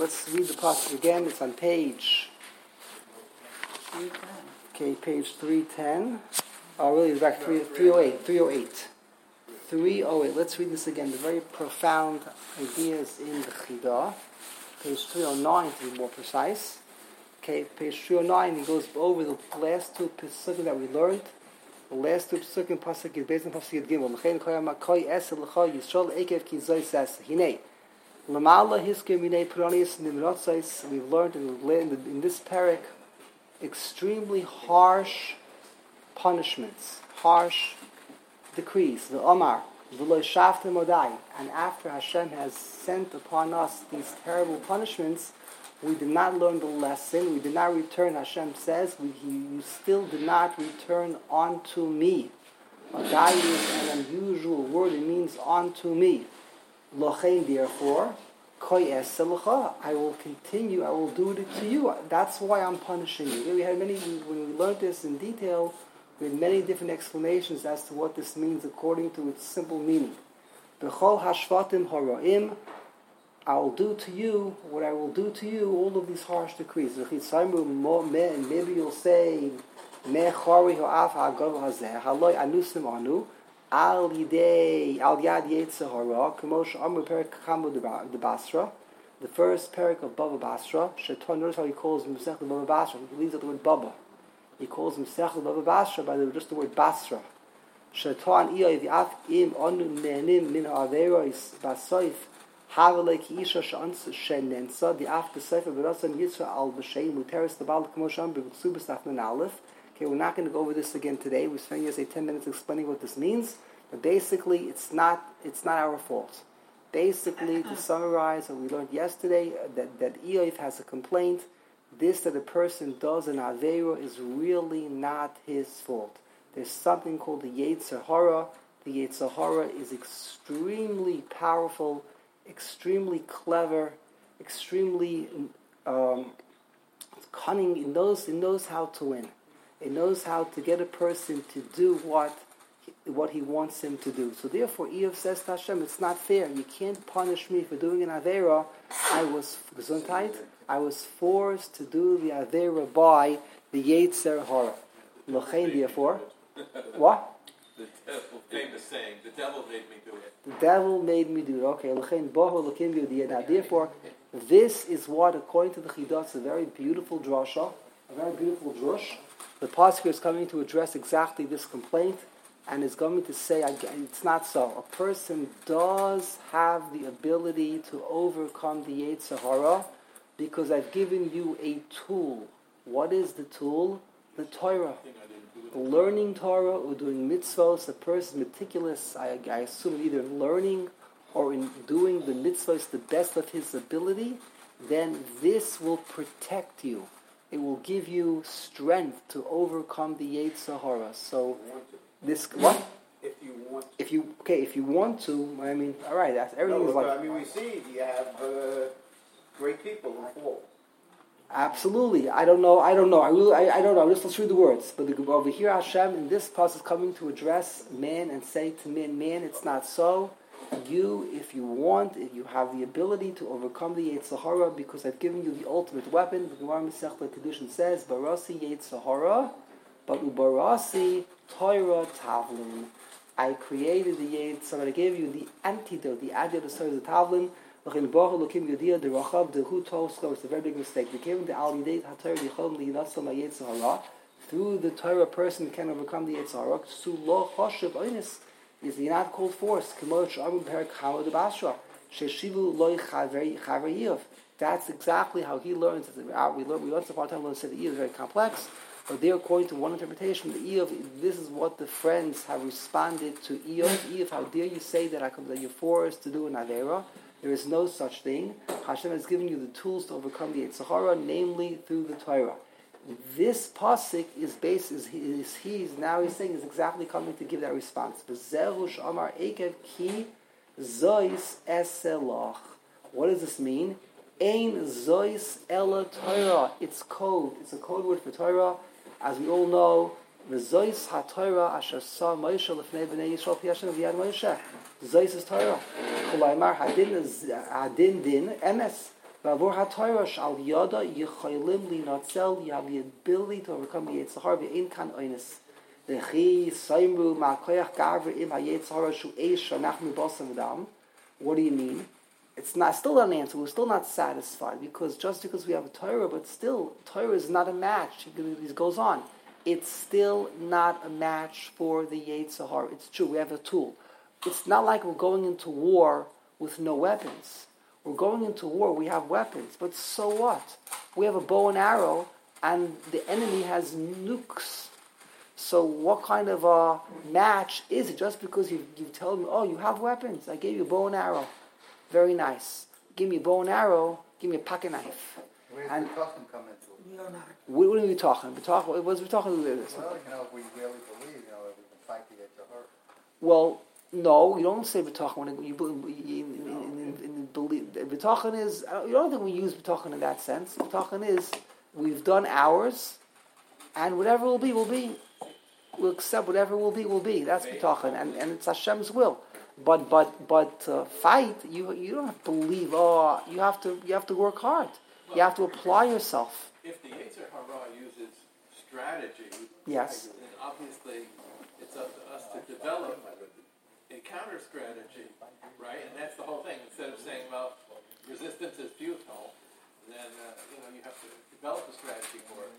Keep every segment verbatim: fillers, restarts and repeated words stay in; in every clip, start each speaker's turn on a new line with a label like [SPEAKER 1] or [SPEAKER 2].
[SPEAKER 1] let's read the passage again. It's on page... Okay, page three ten. Oh, really, it's back three oh eight. three oh eight. three oh eight. Let's read this again. The very profound ideas in the Chidah. Page three oh nine, to be more precise. Okay, page three oh nine, he goes over the last two pesukim that we learned. The last two pesukim, pasuk is based on pasuk Gimel. L'chein koyam makoi esel l'cha yisrael ekev ki zoy ses. Hinei. L'mala hiskim minei pranis nimrotzais. We've learned in, in, in this parak extremely harsh punishments, harsh decrees. The Omar, v'lo shaftem odai. And after Hashem has sent upon us these terrible punishments, we did not learn the lesson. We did not return. Hashem says, we, you still did not return unto me. Odai is an unusual word. It means unto me. Lochein, therefore, I will continue, I will do it to you. That's why I'm punishing you. We had many, when we learned this in detail, we had many different explanations as to what this means according to its simple meaning. B'chol hashvatim haraim, I will do to you what I will do to you, all of these harsh decrees. And maybe you'll say, me chari ha'af ha'agav hazeh, haloi anusim anu, Al Yidei Al Yad Yetzer Hara, Kamosh Amr Perik Kamu de Basra, the first parak of Baba Basra. Shaitan, notice how he calls himself the Baba Basra. He leaves out the word Baba. He calls himself the Baba Basra by the, just the word Basra. Shaitan Iyai V'af Im Onu Ne'enim Min Ha'avera Is Basoif Havelei Ki Isha Sh'ans Shenensa the Af B'Sefer B'Rasan Yitzra Al B'Shein Muteris the Baal Kamosh Amr B'Ksubas Tafnan Aleph. Okay, we're not going to go over this again today. We're spending say ten minutes explaining what this means. But basically, it's not it's not our fault. Basically, to summarize what we learned yesterday, that, that Eof has a complaint. This that a person does in Aveira is really not his fault. There's something called the Yetzer Hara. The Yetzer Hara is extremely powerful, extremely clever, extremely um, cunning. It knows, it knows how to win. It knows how to get a person to do what what he wants him to do. So therefore, Eof says to Hashem, it's not fair. You can't punish me for doing an Aveira. I was Gesundheit. I was forced to do the Aveira by the Yetzer Hara. L'chein, therefore, what?
[SPEAKER 2] The devil, famous saying, the devil made me do it.
[SPEAKER 1] The devil made me do it. Okay, l'chein boho l'chein yodiyah. Now, therefore, this is what, according to the Chidah, it's a very beautiful drasha, a very beautiful drush. The pasuk is coming to address exactly this complaint, and is going to say, again, it's not so. A person does have the ability to overcome the Yetzer Hara because I've given you a tool. What is the tool? The Torah. Learning Torah or doing mitzvahs, a person meticulous, I, I assume either in learning or in doing the mitzvahs the best of his ability, then this will protect you. It will give you strength to overcome the Yetzer Hara. So, this what?
[SPEAKER 3] If you want.
[SPEAKER 1] If you okay, if you want to, I mean, all right. That's everything
[SPEAKER 3] No,
[SPEAKER 1] is like.
[SPEAKER 3] I mean, we see you have uh, great people who fall.
[SPEAKER 1] Absolutely. I don't know. I don't know. I really. I, I don't know. Just let's read the words. But the, over here, Hashem in this passage is coming to address man and say to man, man, it's not so. You, if you want, if you have the ability to overcome the Yetzer Hara, because I've given you the ultimate weapon. The Gemara Masechta Kedushin says, "Barasi Yetzer Hara, but ubarasi Torah Tavlin." I created the Yetzer Hara. I gave you the antidote, the antidote of the Tavlin. It's a very big mistake. Through the Torah, a person can overcome the Yetzer Hara. Is he not called force? That's exactly how he learns. We learn. We once upon a time learned that the Eof is very complex, but they're according to one interpretation. The Eof, this is what the friends have responded to Eof. Eof, how dare you say that I come that you're forced to do an Aveira? There is no such thing. Hashem has given you the tools to overcome the Yetzer Hara, namely through the Torah. This pasuk is based is he is he's now he's saying is exactly coming to give that response. B'zerush amar ekev ki zois eselach. What does this mean? Ein zois ela Torah. It's code. It's a code word for Torah. As we all know, the zois ha-Torah asher sa Moshe lefnei b'nei Yisrael pi Hashem v'yad Moshe. Zois is Torah. Kolaymar hadin is hadin din emes. V'avor ha'Torah shal yada yichaylim linatzel. You have the ability to overcome the Yetzer Hara. V'ein kan oines. V'chi saimru ma'koyach gavri im ha'Yetzer Hara shu eish shanachnu basar v'dam. What do you mean? It's not still not an answer. We're still not satisfied because just because we have a Torah, but still Torah is not a match. He goes on. It's still not a match for the Yetzer Hara. It's true. We have a tool. It's not like we're going into war with no weapons. We're going into war. We have weapons, but so what? We have a bow and arrow, and the enemy has nukes. So what kind of a match is it? Just because you you tell me, oh, you have weapons. I gave you a bow and arrow. Very nice. Give me a bow and arrow. Give me a pocket knife.
[SPEAKER 3] Where's
[SPEAKER 1] and
[SPEAKER 3] the talking come into it?
[SPEAKER 1] What, what are we talking? We talk. What was we talking about this?
[SPEAKER 3] Well, you know, if we really believe, you know, that we can fight to get to her.
[SPEAKER 1] Well, no, you don't say b'tachon when you in, in, in, in, in believe. B'tachon is. You don't think we use b'tachon in that sense. B'tachon is we've done ours, and whatever will be, will be. We'll accept whatever will be, will be. That's b'tachon, and and it's Hashem's will. But but but uh, fight. You you don't have to believe. Oh, you have to you have to work hard. You have to apply yourself.
[SPEAKER 2] If the Yetzer Hara uses strategy,
[SPEAKER 1] Yes.
[SPEAKER 2] then obviously it's up to us to develop a counter strategy, right? And that's the whole thing. Instead of saying, well, resistance is futile, then uh, you know you have to develop a strategy for it.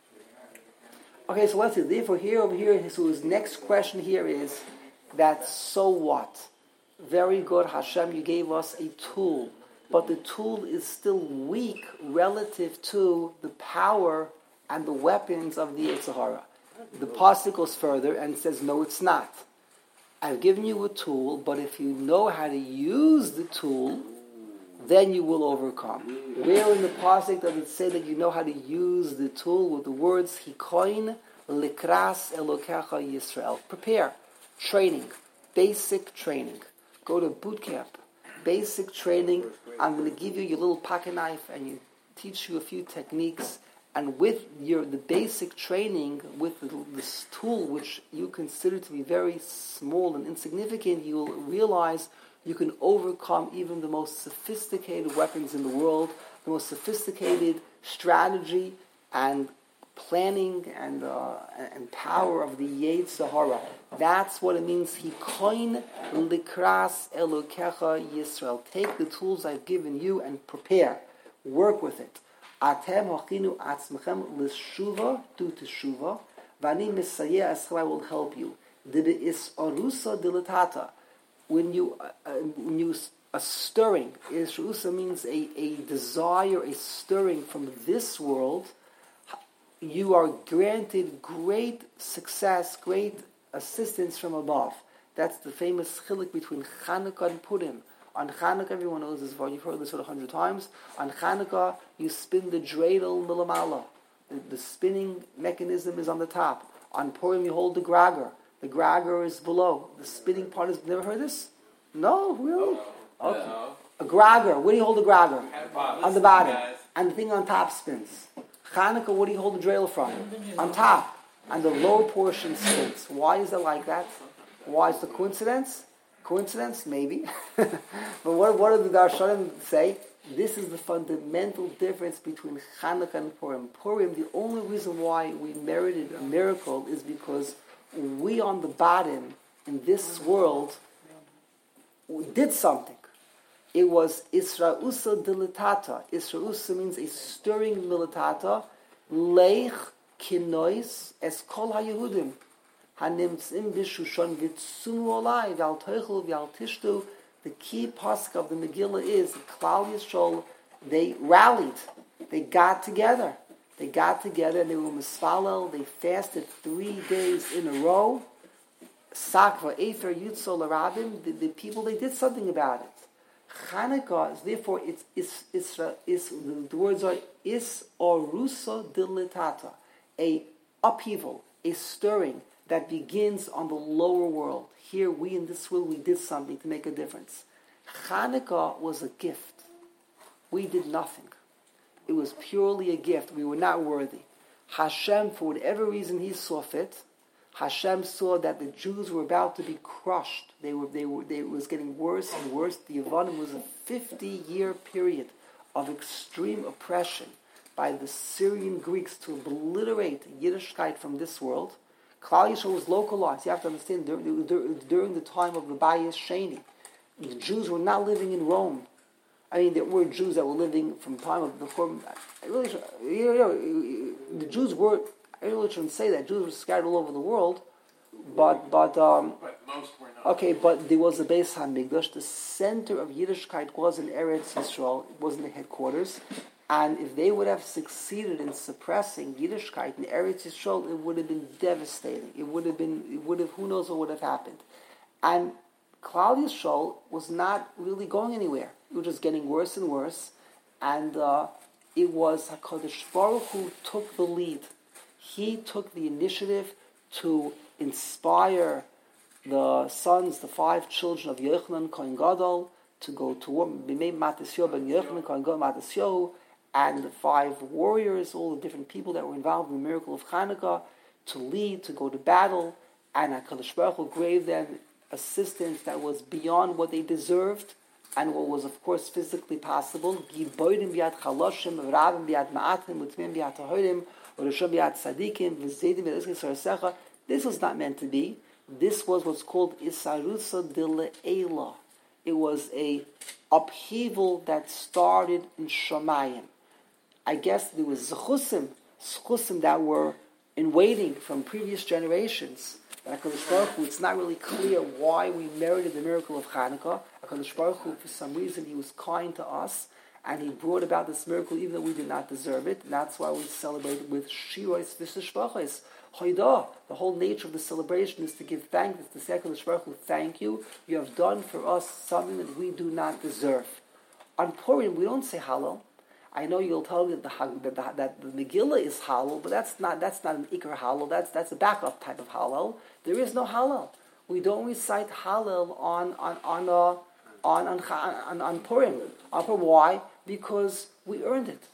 [SPEAKER 1] Okay, so let's see. Therefore, here over here, so his next question here is that so what? Very good, Hashem, you gave us a tool, but the tool is still weak relative to the power and the weapons of the Yetzer Hara. The pasuk goes further and says, no, it's not. I've given you a tool, but if you know how to use the tool, then you will overcome. Where in the pasuk does it say that you know how to use the tool with the words Hikoin likras Elokecha Yisrael? Prepare, training, basic training. Go to boot camp, basic training. I'm going to give you your little pocket knife and you teach you a few techniques. And with your the basic training, with the, this tool which you consider to be very small and insignificant, you will realize you can overcome even the most sophisticated weapons in the world, the most sophisticated strategy and planning and uh, and power of the Yetzer Hara. That's what it means. Hikoin likras Elokecha Yisrael. Take the tools I've given you and prepare. Work with it. Atem hachinu atzmechem l'shuva, do teshuva. Vani misayeh eschem, I will help you. Dibe is arusa dilatata. When you uh, when you a stirring, Isrusa means a, a desire, a stirring from this world. You are granted great success, great assistance from above. That's the famous chiluk between Chanukah and Purim. On Chanukah, everyone knows this, you've heard this for a hundred times. On Chanukah, you spin the dreidel milamala. The, the spinning mechanism is on the top. On Purim, you hold the grager. The grager is below. The spinning part is... Never heard this? No, really? Okay.
[SPEAKER 2] No.
[SPEAKER 1] A grager. Where do you hold the grager? On the bottom.
[SPEAKER 2] Guys.
[SPEAKER 1] And the thing on top spins. Chanukah, where do you hold the dreidel from? On top. And the lower portion spins. Why is it like that? Why is the coincidence? Coincidence? Maybe. But what, what do the Darshanim say? This is the fundamental difference between Chanukah and Purim. Purim, the only reason why we merited a miracle is because we on the bottom in this world we did something. It was Isra'usa dilatata. Isra'usa means a stirring militata. Leich kinois es kol ha-Yehudim. Hanimtzim b'shushon v'tzunu olai v'al toichel v'al tishtu. The key pasuk of the Megillah is Klal Yisrael. They rallied. They got together. They got together and they were mispalel. They fasted three days in a row. Sakva Efer Yutzol Arabim. The, the people, they did something about it. Chanukah is therefore it's is is is the words are is orusa dilatata, a upheaval, a stirring that begins on the lower world. Here, we in this world, we did something to make a difference. Chanukah was a gift. We did nothing. It was purely a gift. We were not worthy. Hashem, for whatever reason He saw fit, Hashem saw that the Jews were about to be crushed. They were, they were, they, it was getting worse and worse. The Yevanim was a fifty-year period of extreme oppression by the Syrian Greeks to obliterate Yiddishkeit from this world. Klal Yisrael was localized. You have to understand, during, during the time of the Bayis Sheni, the Jews were not living in Rome. I mean, there were Jews that were living from the time of before. I really, you know, the Jews were. I really shouldn't say that Jews were scattered all over the world, but but um,
[SPEAKER 2] but most were not.
[SPEAKER 1] Okay, but there was a Beis Hamikdash. The center of Yiddishkeit was in Eretz Yisrael. It wasn't the headquarters. And if they would have succeeded in suppressing Yiddishkeit in Eretz Yisrael, it would have been devastating. It would have been. It would have. Who knows what would have happened? And Klal Yisrael was not really going anywhere. It was just getting worse and worse. And uh, it was HaKadosh Baruch Hu took the lead. He took the initiative to inspire the sons, the five children of Yochanan Kohen Gadol, to go to war. Matisyahu ben Yochanan Kohen Gadol Matisyahu, and the five warriors, all the different people that were involved in the miracle of Hanukkah, to lead, to go to battle. And HaKadosh Baruch Hu gave them assistance that was beyond what they deserved, and what was, of course, physically possible. Giborim biyad chaloshim, rabim biyad ma'atim, utmim biyad tahorim, orishim biyad tzadikim, v'zedim biyad iskin sarasecha. This was not meant to be. This was what's called isarusa de le'ela. It was a upheaval that started in Shamayim. I guess there was zechusim, zechusim that were in waiting from previous generations. But HaKadosh Baruch Hu, it's not really clear why we merited the miracle of Hanukkah. HaKadosh Baruch Hu, for some reason, He was kind to us, and He brought about this miracle even though we did not deserve it. And that's why we celebrate with Shirois V'Shvachos. Hoidah. The whole nature of the celebration is to give thanks, is to say, HaKadosh Baruch Hu, thank you. You have done for us something that we do not deserve. On Purim, we don't say Hallel. I know you'll tell me that the, that the, that the Megillah is Hallel, but that's not that's not an Iker Hallel. That's that's a backup type of Hallel. There is no Hallel. We don't recite Hallel on on on uh, on, on, on on Purim. On Purim. Why? Because we earned it.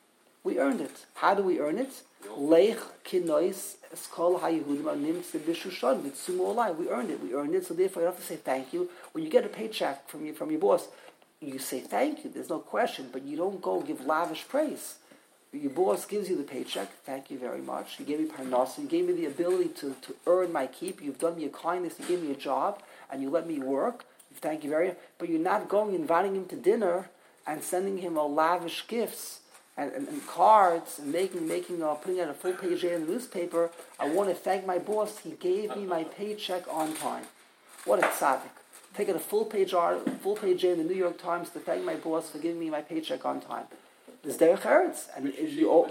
[SPEAKER 1] We earned it. How do we earn it? Leich kinois eskol haYehudim anim tzibishushan mitzumu olai. We earned it. We earned it. So therefore, you have to say thank you when you get a paycheck from you from your boss. You say thank you, there's no question, but you don't go give lavish praise. Your boss gives you the paycheck, thank you very much. You gave me parnasa, you gave me the ability to, to earn my keep, you've done me a kindness, you gave me a job, and you let me work, thank you very much. But you're not going inviting him to dinner and sending him all lavish gifts and, and, and cards and making, making uh, putting out a full page in the newspaper. I want to thank my boss, he gave me my paycheck on time. What a tzaddik. Taking a full page art, full page in the New York Times to thank my boss for giving me my paycheck on time. There's derech eretz, and you owe,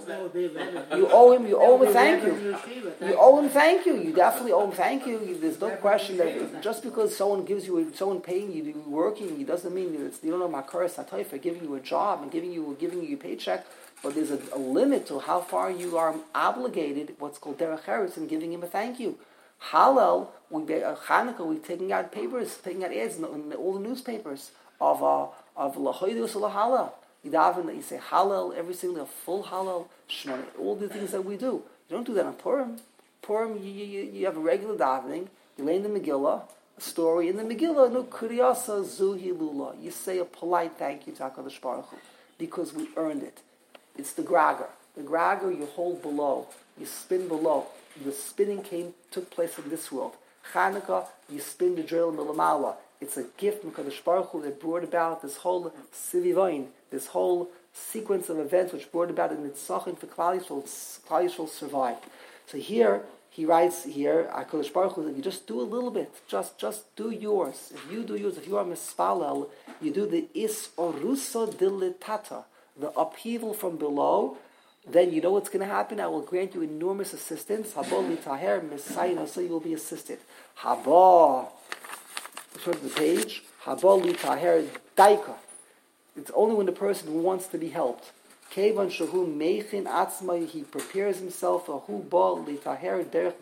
[SPEAKER 1] you owe him. You owe him a thank you. You owe him thank you. You definitely owe him thank you. There's no question that just because someone gives you, someone paying you, working, it doesn't mean it's, you don't know makaras hatay for giving you a job and giving you giving you your paycheck. But there's a, a limit to how far you are obligated. What's called derech eretz, and giving him a thank you. Hallel, we uh, Hanukkah, we're taking out papers, taking out ads in, in all the newspapers of uh, of lahoidus lahallel. You daven, you say Hallel every single day, full Hallel, Shemona, all the things that we do. You don't do that on Purim. Purim, you, you, you have a regular davening. You lay in the Megillah, a story in the Megillah. No kuriyasa zuhi lula. You say a polite thank you to HaKadosh Baruch Hu because we earned it. It's the Grager. The Grager you hold below, you spin below. The spinning came took place in this world. Chanukah, you spin the drill milamala. It's a gift from Kadosh Baruch Hu that brought about this whole sivivain, this whole sequence of events which brought about in Nitzachim for Klal Yisrael. Klal Yisrael survived. So here he writes here, Kadosh Baruch Hu, that you just do a little bit, just just do yours. If you do yours, if you are mispalel, you do the is orusa dilatata, the upheaval from below. Then you know what's going to happen. I will grant you enormous assistance. Haba litaher Messiah, so you will be assisted. Haba, turn to the page. Haba litaher daika. It's only when the person wants to be helped. Kevan shahu meichin atzmai. He prepares himself. Hu ba litaher derech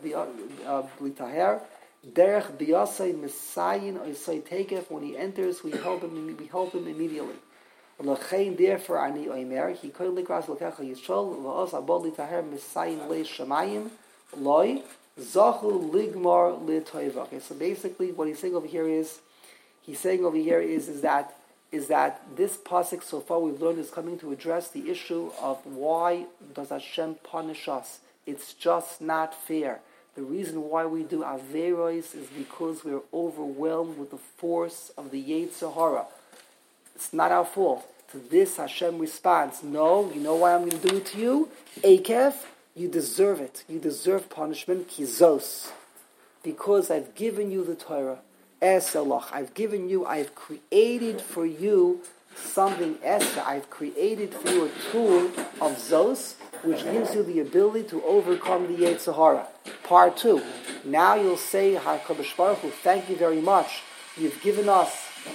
[SPEAKER 1] litaher derech biyasai Messiah oisai tekef. When he enters, we help him. We help him immediately. Therefore, ani oimer he could likras lokecha yisrael v'os abod litaher misayin le shamayim loy zachu ligmar letoiva. Okay, so basically, what he's saying over here is, he's saying over here is, is that is that this pasuk so far we've learned is coming to address the issue of why does Hashem punish us? It's just not fair. The reason why we do Averos is because we're overwhelmed with the force of the Yetzer Hara. It's not our fault. To this Hashem responds, no, you know why I'm going to do it to you? Ekev, you deserve it. You deserve punishment, kizos. Because I've given you the Torah. Eselach, I've given you, I've created for you something Esther. I've created for you a tool of Zos, which gives you the ability to overcome the Yetzer Hara. Part two. Now you'll say, HaKadosh Baruch Hu, thank you very much. You've given us,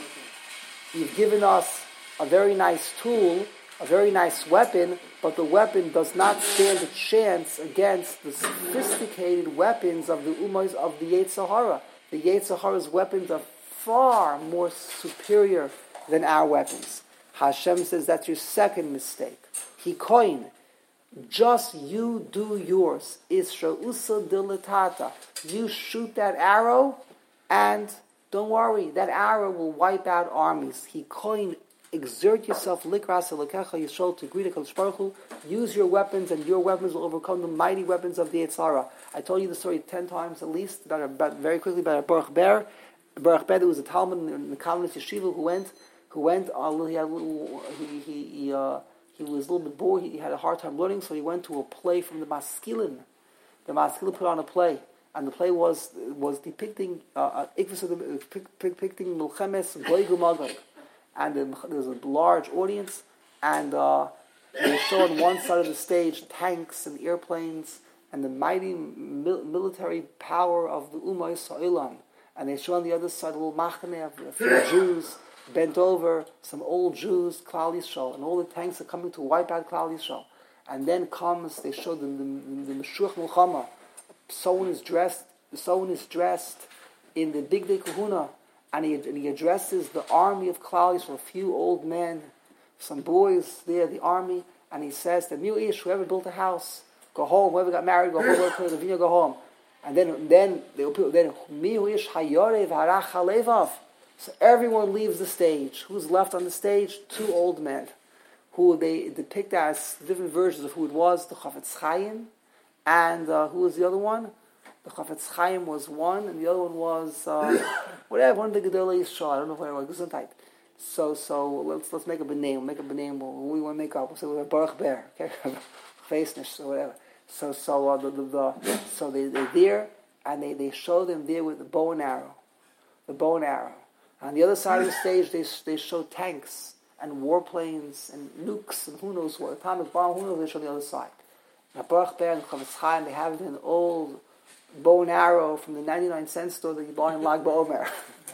[SPEAKER 1] you've given us a very nice tool, a very nice weapon, but the weapon does not stand a chance against the sophisticated weapons of the Umays of the Yetzer Hara. The Yetzer Hara's weapons are far more superior than our weapons. Hashem says that's your second mistake. He coined, just you do yours. Isra usa dilatata. You shoot that arrow, and don't worry, that arrow will wipe out armies. He coined, exert yourself, likras elakecha yishol, to greet HaKadosh Baruch Hu. Use your weapons, and your weapons will overcome the mighty weapons of the Yetzer Hara. I told you the story ten times at least, about, about very quickly about Baruch Ber. Baruch Ber, there was a Talmud in the Calvinist yeshiva who went, who went. Uh, he had a little, he he he, uh, he was a little bit bored. He, he had a hard time learning, so he went to a play from the Maskilim. The Maskilim put on a play, and the play was was depicting uh, depicting Milchemes Gog uMagog. And there was a large audience, and uh, they showed on one side of the stage tanks and airplanes and the mighty mil- military power of the Ummah Yisraelim. And they showed on the other side a little machane of a few Jews bent over, some old Jews, Klal Yisrael, and all the tanks are coming to wipe out Klal Yisrael. And then comes, they showed the, the, the Meshuach Mulchama. Someone is dressed, someone is dressed in the Big Day Kahuna. And he, and he addresses the army of Klal Yisrael, a few old men, some boys there, the army, and he says that Miu Ish, whoever built a house, go home. Whoever got married, go home. Whoever played the vineyard, go home. And then, then they will then Miu Ish Hayorev Harach Halevav. So everyone leaves the stage. Who's left on the stage? Two old men, who they depict as different versions of who it was. The Chafetz Chaim, and uh, who was the other one? The Chafetz Chaim was one, and the other one was uh, whatever. One of the Gedolei Yisrael. I don't know what it was. Gesundheit. So, so let's let's make up a name. Make up a name. What we want to make up. We'll say we're Baruch Ber, okay, Chesnish or whatever. So, so uh, the, the, the so they they're there, and they, they show them there with the bow and arrow, the bow and arrow. On the other side of the stage, they they show tanks and warplanes and nukes and who knows what, atomic bomb. Who knows? They show the other side. Now Baruch Ber and Chafetz Chaim, they have an old bow and arrow from the ninety-nine cent store that you buy in Lag BaOmer.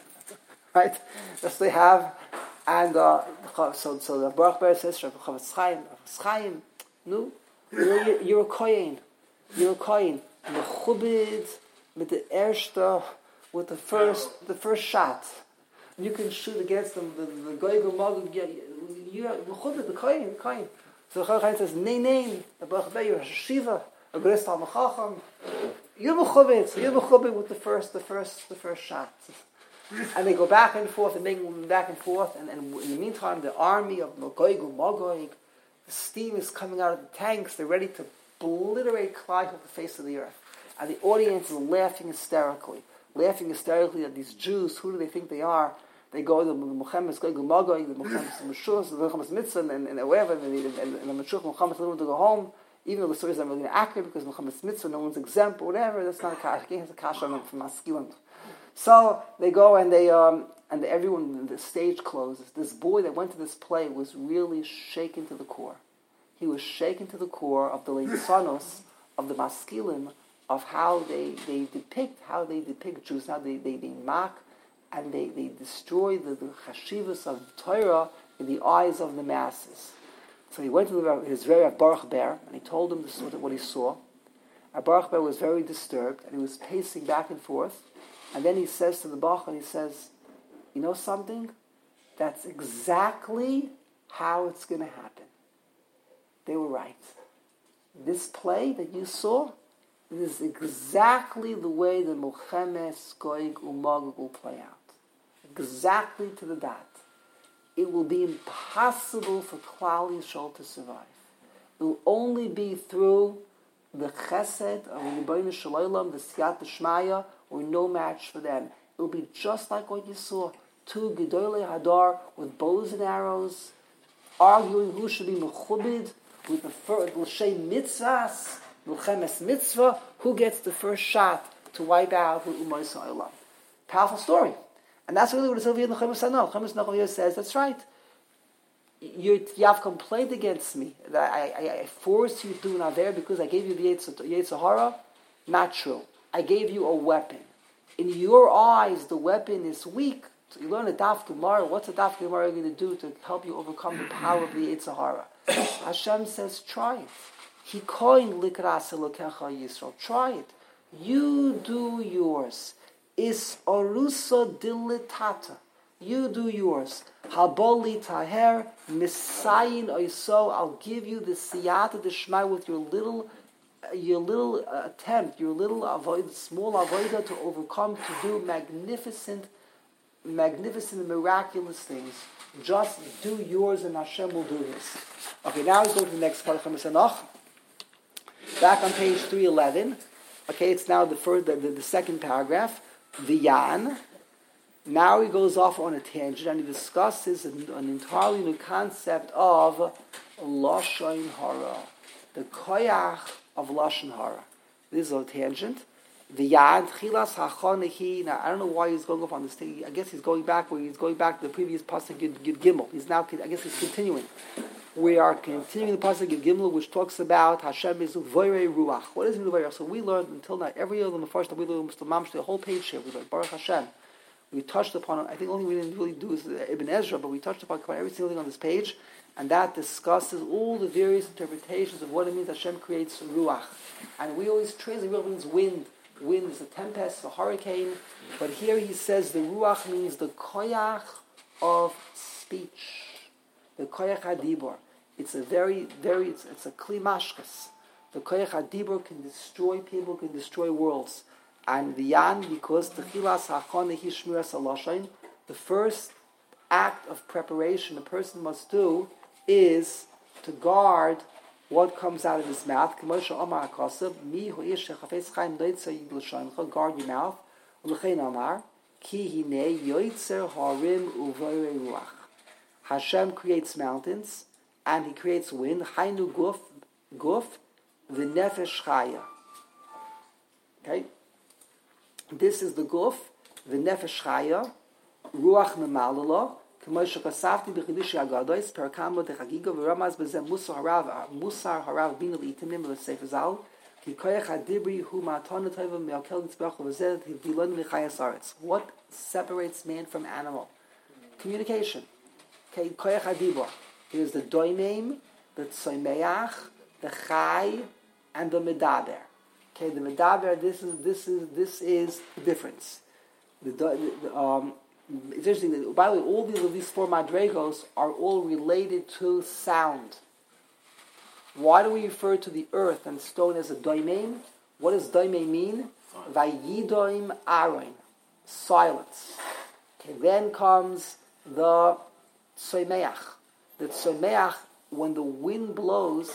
[SPEAKER 1] Right? That's what they have. And uh, so, so the Baruch Ber says, Chafetz Chaim, Chafetz Chaim, no, you're, you're a kohen. You're a kohen. Mechubed with the erste, with the first, the first shot. You can shoot against them, the, the Gog uMagog, you're mechubed, the kohen, kohen. So the Chafetz Chaim says, nay, nay, the Baruch Ber, you're a shiva, a Gres Talmid Chacham. You're mechubed, you're mechubed with the first, the first, the first shot. And they go back and forth and make them back and forth, and, and in the meantime, the army of Gog uMagog, the steam is coming out of the tanks. They're ready to obliterate Klal off the face of the earth, and the audience is laughing hysterically, laughing hysterically at these Jews. Who do they think they are? They go to the Muhammad Gog uMagog, the Muhammad Meshus, the Muhammad Mitzvah, and, and wherever, and, and, and the Meshus Muhammad told them to go home. Even though the story is not really accurate because Muhammad Mitzvah, no one's exempt or whatever. That's not a kasha. It's a kasha from Maskilim. So they go and they um, and everyone, the stage closes. This boy that went to this play was really shaken to the core. He was shaken to the core of the leitzanos of the Maskilim, of how they, they depict how they depict Jews, how they, they, they mock and they, they destroy the, the chashivas of Torah in the eyes of the masses. So he went to the, his very Baruch Ber and he told him this, what he saw. Baruch Ber was very disturbed and he was pacing back and forth. And then he says to the Bach, and he says, you know something? That's exactly how it's going to happen. They were right. This play that you saw is exactly the way the Milchemes Gog uMagog will play out. Exactly to the dot. it will be impossible for Klal Yisrael to survive. It will only be through the chesed of Rebbeinu Shalom, the Siyat Shmaya, or no match for them. It will be just like what you saw, two Gedolei Hadar with bows and arrows, arguing who should be mechubid with the first l'shem mitzvahs, l'chemes mitzvah, who gets the first shot to wipe out with Umay Sa'olam. Powerful story. And that's really what it says over here in the Chemes Hanach. Chemes Hanach says, that's right. You, you have complained against me that I, I, I forced you to do an aver because I gave you the Yetzer Hara. Not true. I gave you a weapon. In your eyes, the weapon is weak. So you learn a Daf Gemara. What's a Daf Gemara going to do to help you overcome the power of the Yetzer Hara? Hashem says, try it. He coined Likras Elokecha Yisrael. Try it. You do yours. Is Arusa Dilitata. You do yours. Haboli Taher, Misayin Oiso, I'll give you the Siyata Deshmai with your little your little uh, attempt, your little avoid, small avoida to overcome, to do magnificent, magnificent and miraculous things. Just do yours and Hashem will do his. Okay, now we go to the next part of Chemes Hanach. Back on page three eleven. Okay, it's now the first, the, the, the second paragraph. V'yan. Now he goes off on a tangent and he discusses an, an entirely new concept of Lashon Hara, the koyach of Lashon Hara. This is a tangent. V'yan chilas hachonehi. Now I don't know why he's going off on this thing. I guess he's going back where he's going back to the previous pasuk Gid Gimel. He's now, I guess he's continuing. We are continuing the pasuk Gid Gimel, which talks about Hashem is Uvoirei Ruach. What is Uvoirei? So we learned until now every year in the first we learned the whole page here. We learned Baruch Hashem. We touched upon, I think only we didn't really do is Ibn Ezra, but we touched upon every single thing on this page, and that discusses all the various interpretations of what it means Hashem creates Ruach. And we always translate Ruach means wind. Wind is a tempest, a hurricane. But here he says the Ruach means the koyach of speech. The koyach hadibor. It's a very, very, it's, it's a kli mashkas. The koyach hadibor can destroy people, can destroy worlds. And the yan, because the chilas hachon hishmiras aloshain, the first act of preparation a person must do is to guard what comes out of his mouth. Guard your mouth. Hashem creates mountains and he creates wind. Hainu guf guf v'nefesh chaya. Okay. This is the guf, the nefesh chaya, ruach memalala, k'mo shekasavti b'chidushi agadois, perakamo dechagiga, v'ramaz b'zeh musar harav, musar harav bina li'itinim l'sefer zal, ki koyach hadibri hu ma'atonu tova me'akel nitzbach v'zeh hivdilon v'chayas aretz. What separates man from animal? Communication. Okay, koyach hadibor. Here's the doimeim, the tzomeach, the chay, and the medaber. Okay, the medaber. This is this is this is the difference. The, the, the um, it's interesting that, by the way, all these of these four madregos are all related to sound. Why do we refer to the earth and stone as a doimein? What does doimein mean? Vayidoim aron, silence. Okay, then comes the tzomeach. The tzomeach, when the wind blows.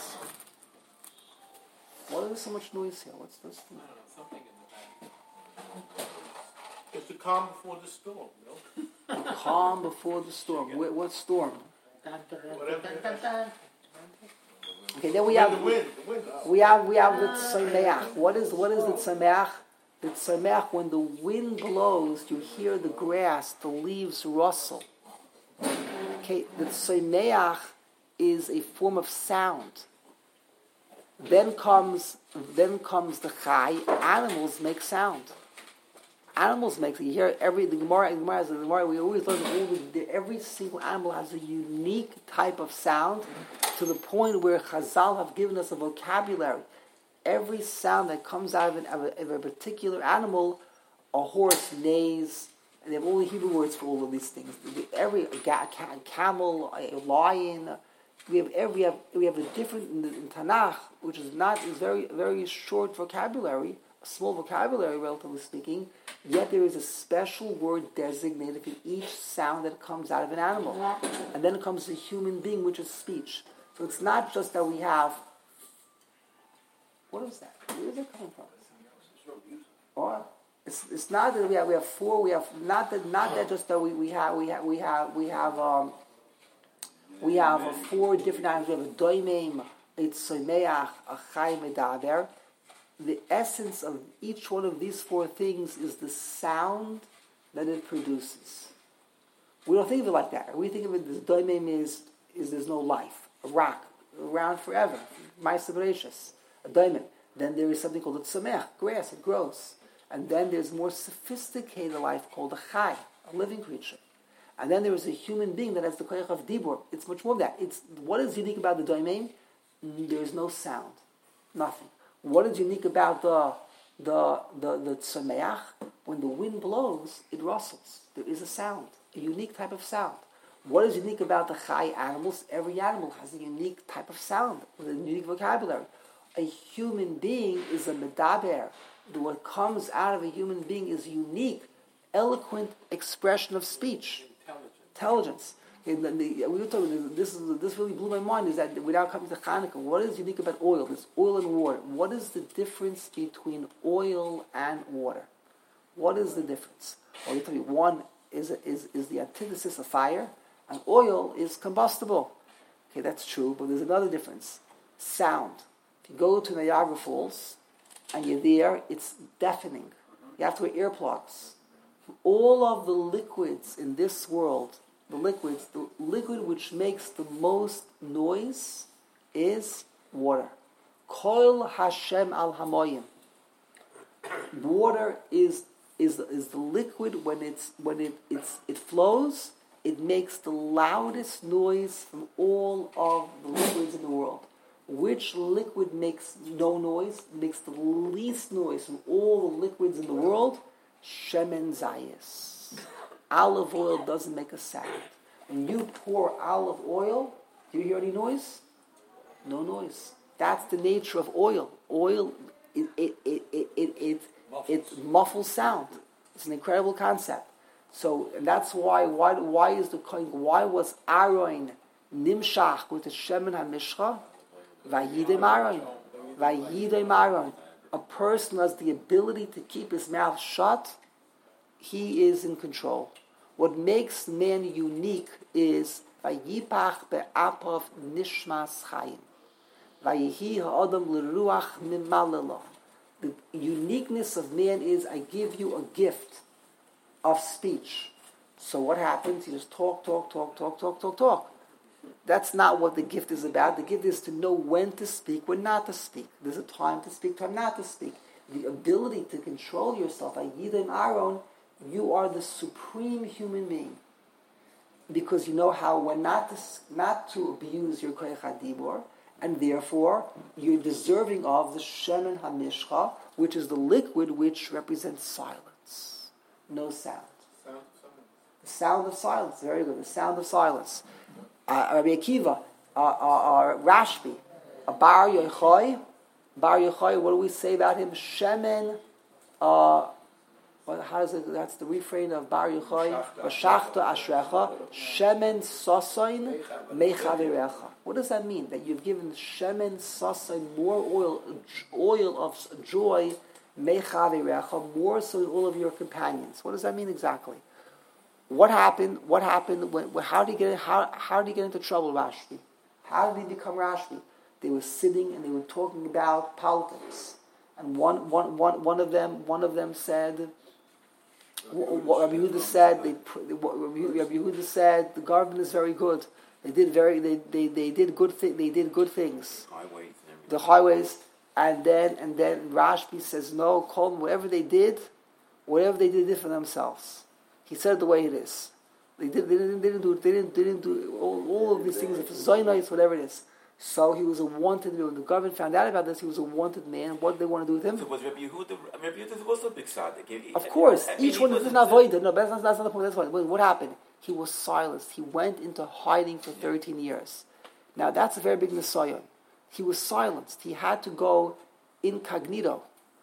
[SPEAKER 1] Why is there so much noise here? What's this?
[SPEAKER 2] I don't know, something in the back.
[SPEAKER 4] It's the calm before the storm, you know?
[SPEAKER 1] The calm before the storm. What, what storm?
[SPEAKER 4] Whatever.
[SPEAKER 1] Okay, then we have
[SPEAKER 4] the wind. The wind.
[SPEAKER 1] we have we have the tzomeach. What is what is the tzomeach? The tzomeach, when the wind blows, you hear the grass, the leaves rustle. Okay, the tzomeach is a form of sound. Then comes, then comes the chai. Animals make sound. Animals make. You hear every the Gemara. The Gemara, the Gemara. We always learn all the, every single animal has a unique type of sound, to the point where Chazal have given us a vocabulary. Every sound that comes out of, an, of, a, of a particular animal, a horse neighs. And they have all the Hebrew words for all of these things. Every a, a camel, a lion. We have every we have we have a different in, the, in Tanakh, which is not is very very short vocabulary, a small vocabulary relatively speaking. Yet there is a special word designated for each sound that comes out of an animal. And then comes a human being, which is speech. So it's not just that we have... What is that? Where is it coming from? Or it's it's not that we have we have four. We have not that not that just that we, we have we have we have we have um, we have uh, four different items. We have a doimim, it's someach, a chai medaber. The essence of each one of these four things is the sound that it produces. We don't think of it like that. We think of it as doimim is is there's no life, a rock around forever, ma'aseh. A diamond. Then there is something called a tzamech, grass, it grows. And then there's more sophisticated life called a chai, a living creature. And then there is a human being that has the koyach of dibur. It's much more than that. It's what is unique about the domain? There is no sound, nothing. What is unique about the the the the tzamech? When the wind blows, it rustles. There is a sound, a unique type of sound. What is unique about the chai animals? Every animal has a unique type of sound with a unique vocabulary. A human being is a medaber. What comes out of a human being is unique, eloquent expression of speech. Intelligence. Intelligence. We were talking, this, is, this really blew my mind, is that without coming to Hanukkah, what is unique about oil? There's oil and water. What is the difference between oil and water? What is the difference? Well, tell you, one is, is, is the antithesis of fire, and oil is combustible. Okay, that's true, but there's another difference. Sound. If you go to Niagara Falls and you're there, it's deafening. You have to wear earplugs. All of the liquids in this world, the liquids, the liquid which makes the most noise is water. Kol Hashem al hamoyim. Water is is the, is the liquid when it's when it it's, it flows. It makes the loudest noise from all of the liquids in the world. Which liquid makes no noise, makes the least noise from all the liquids in the world? Shemen zayis. Olive oil doesn't make a sound. When you pour olive oil, do you hear any noise? No noise. That's the nature of oil. Oil, it it it it it, it, it muffles sound. It's an incredible concept. So, and that's why why why is the why was Aaron nimshach with the shemen hamishcha? Vayidem Aaron. Vayidem Aaron. A person who has the ability to keep his mouth shut, he is in control. What makes man unique is Vayipach be'apav nishmas chayim. Vayihi ha'adam l'ruach mimalelo. The uniqueness of man is, I give you a gift of speech. So what happens? You just talk, talk, talk, talk, talk, talk, talk. That's not what the gift is about. The gift is to know when to speak, when not to speak. There's a time to speak, time not to speak. The ability to control yourself, like Yidem Aaron, you are the supreme human being. Because you know how when not to, not to abuse your koyach hadibor, and therefore you're deserving of the shemen hamishcha, which is the liquid which represents silence. No sound.
[SPEAKER 4] Sound,
[SPEAKER 1] The sound of silence. Very good. The sound of silence. Uh, Rabbi Akiva, uh, uh, uh, Rashbi, uh, Bar Yochai, Bar Yochai, what do we say about him? Shemen, uh, what, how does it, that's the refrain of Bar Yochai, Vashachta Ashrecha, Shemen Sosoin, Mechavirecha. What does that mean? That you've given Shemen Sosoin more oil, oil of joy, Mechavirecha, more so than all of your companions. What does that mean exactly? What happened? What happened? When, how did he get? How how did he get into trouble, Rashbi? How did he become Rashbi? They were sitting and they were talking about politics, and one one one one of them one of them said, what Rabbi Yehuda said. They Rabbi Yehuda said the government is very good. They did very they they, they did good thi- They did good things.
[SPEAKER 3] Highways.
[SPEAKER 1] The highways, and then and then Rashbi says no. Call them whatever they did, whatever they did, they did for themselves. He said it the way it is. They, did, they, didn't, they didn't do they didn't, they didn't do all, all of these things. If it's Zionites, whatever it is. So he was a wanted man. When the government found out about this, he was a wanted man. What did they want to do with him?
[SPEAKER 5] So was Rabbi Yehuda, Rabbi Yehuda was also a big tzaddik.
[SPEAKER 1] Of course,
[SPEAKER 5] I mean,
[SPEAKER 1] each one did not avoid it. No, that's not, that's not the point. That's what. What happened? He was silenced. He went into hiding for thirteen years. Now that's a very big nisayon. He was silenced. He had to go incognito.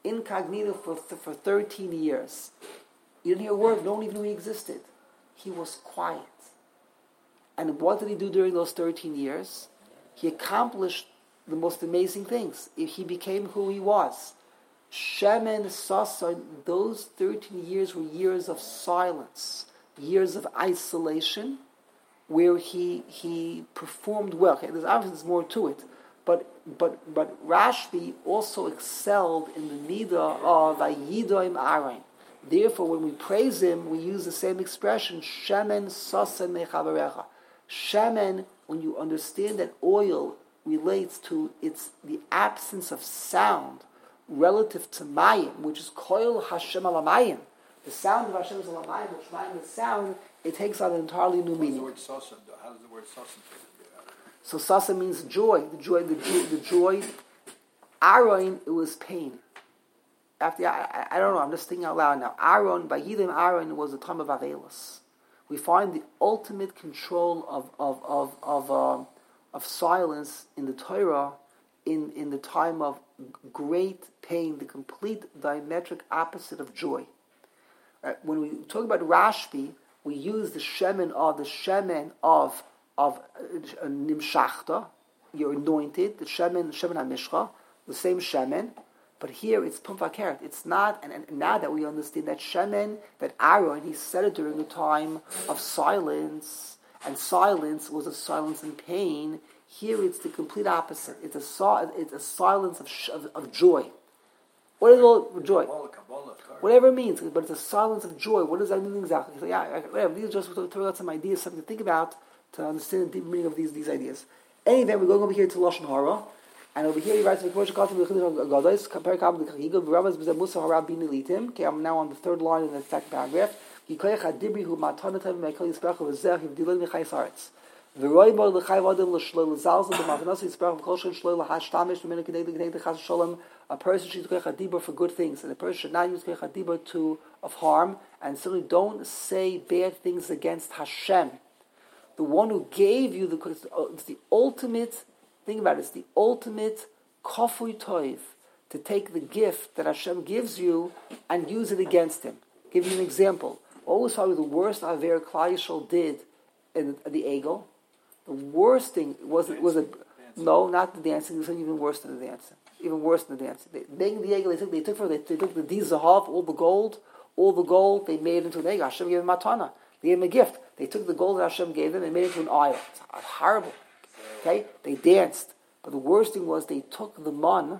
[SPEAKER 1] incognito for, for thirteen years. You didn't hear a word, no one even knew he existed. He was quiet. And what did he do during those thirteen years? He accomplished the most amazing things. He became who he was. Shemen Sasa, those thirteen years were years of silence, years of isolation, where he he performed well. Okay, there's obviously there's more to it, but but but Rashbi also excelled in the midah of Ayidoim Aron. Therefore, when we praise him, we use the same expression, Shemen Sasa Mechavarecha. Shemen, when you understand that oil relates to its the absence of sound relative to Mayim, which is Koil Hashem Alamayim. The sound of Hashem is Alamayim, which Mayim is sound, it takes on an entirely new meaning.
[SPEAKER 4] How does the word Sasa fit?
[SPEAKER 1] So Sasa means joy. The joy, the joy, the joy. Aaron, it was pain. After I, I, I don't know, I'm just thinking out loud now. Aaron, by Yidim Aaron, was a time of Avelis. We find the ultimate control of of of of, um, of silence in the Torah in, in the time of great pain, the complete diametric opposite of joy. Right? When we talk about Rashbi, we use the shemen of the shemen of of uh, nimshachta, you're anointed, the shemen shemen hamishcha, the same shemen. But here it's pumvakeret. It's not, and, and now that we understand that shemen, that Aaron, he said it during a time of silence, and silence was a silence in pain. Here it's the complete opposite. It's a it's a silence of of, of joy. What is all joy? Whatever it means, but it's a silence of joy. What does that mean exactly? So yeah, whatever. These are just to throw out some ideas, something to think about to understand the deep meaning of these these ideas. Anyway, we're going over here to Lashon Hara. And over here he writes, okay, I'm now on the third line in the second paragraph. A person should use dibur for good things, and a person should not use dibur to of harm, and certainly don't say bad things against Hashem. The one who gave you the it's the ultimate. Think about it, it's the ultimate kafui toiv, to take the gift that Hashem gives you and use it against him. I'll give you an example. What was probably the worst Aver Klal Yisrael did in the, the Egel? The worst thing was it was a no, not the dancing. It was even worse than the dancing. Even worse than the dancing. They, making the Egel, they took they took for they, they took the Dizahav, all the gold, all the gold. They made it into an Egel. Hashem gave him matana. They gave him a gift. They took the gold that Hashem gave them and made it into an idol. It's horrible. Okay, they danced, but the worst thing was they took the mun,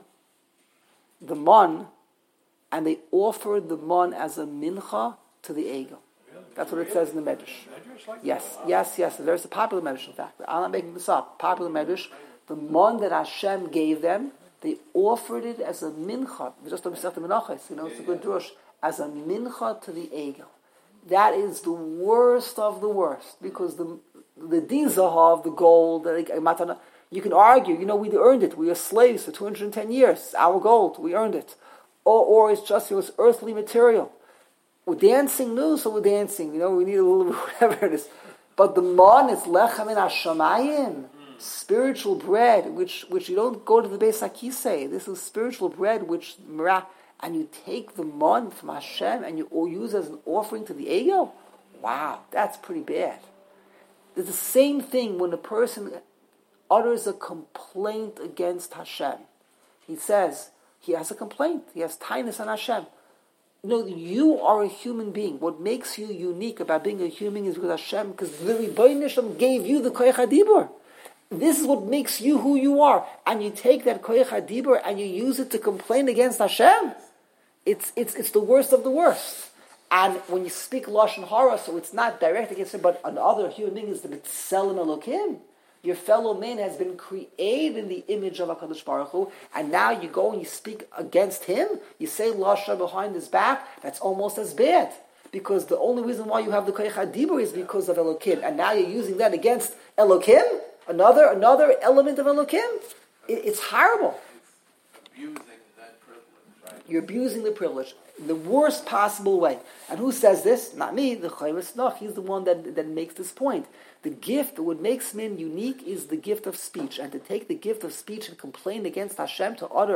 [SPEAKER 1] the mun, and they offered the mun as a mincha to the egel. That's what it says in the Medrash. Yes, yes, yes. There's a popular Medrash, in fact. I'm not making this up. Popular Medrash. The mun that Hashem gave them, they offered it as a mincha. Just like the Menachos, you know, it's a good drush, as a mincha to the egel. That is the worst of the worst, because the the dizahav, the gold, the, you can argue, you know, we earned it. We were slaves for two hundred ten years. It's our gold. We earned it. Or, or it's just, it was earthly material. We're dancing new, so we're dancing. You know, we need a little bit, whatever it is. But the man is lechem in hashamayim, spiritual bread, which which you don't go to the Beis HaKisei. This is spiritual bread, which, and you take the man from Hashem and you use it as an offering to the ego? Wow, that's pretty bad. It's the same thing when a person utters a complaint against Hashem. He says, he has a complaint. He has tightness on Hashem. You know, you are a human being. What makes you unique about being a human is because Hashem, because the Rebbeinu Hashem gave you the Koyach HaDibur. This is what makes you who you are. And you take that Koyach HaDibur and you use it to complain against Hashem. It's, it's, it's the worst of the worst. And when you speak Lashon Hara, so it's not direct against him, but another human being is the B'Tselem Elokim. Your fellow man has been created in the image of HaKadosh Baruch Hu, and now you go and you speak against him, you say Lashon behind his back, that's almost as bad. Because the only reason why you have the Koyach HaDibur is because of Elokim, and now you're using that against Elokim, another another element of Elokim. It, it's horrible.
[SPEAKER 2] Abusing that privilege, right?
[SPEAKER 1] You're abusing the privilege in the worst possible way. And who says this? Not me, the Chayvus Noch. He's the one that, that makes this point. The gift, what makes men unique is the gift of speech. And to take the gift of speech and complain against Hashem, to utter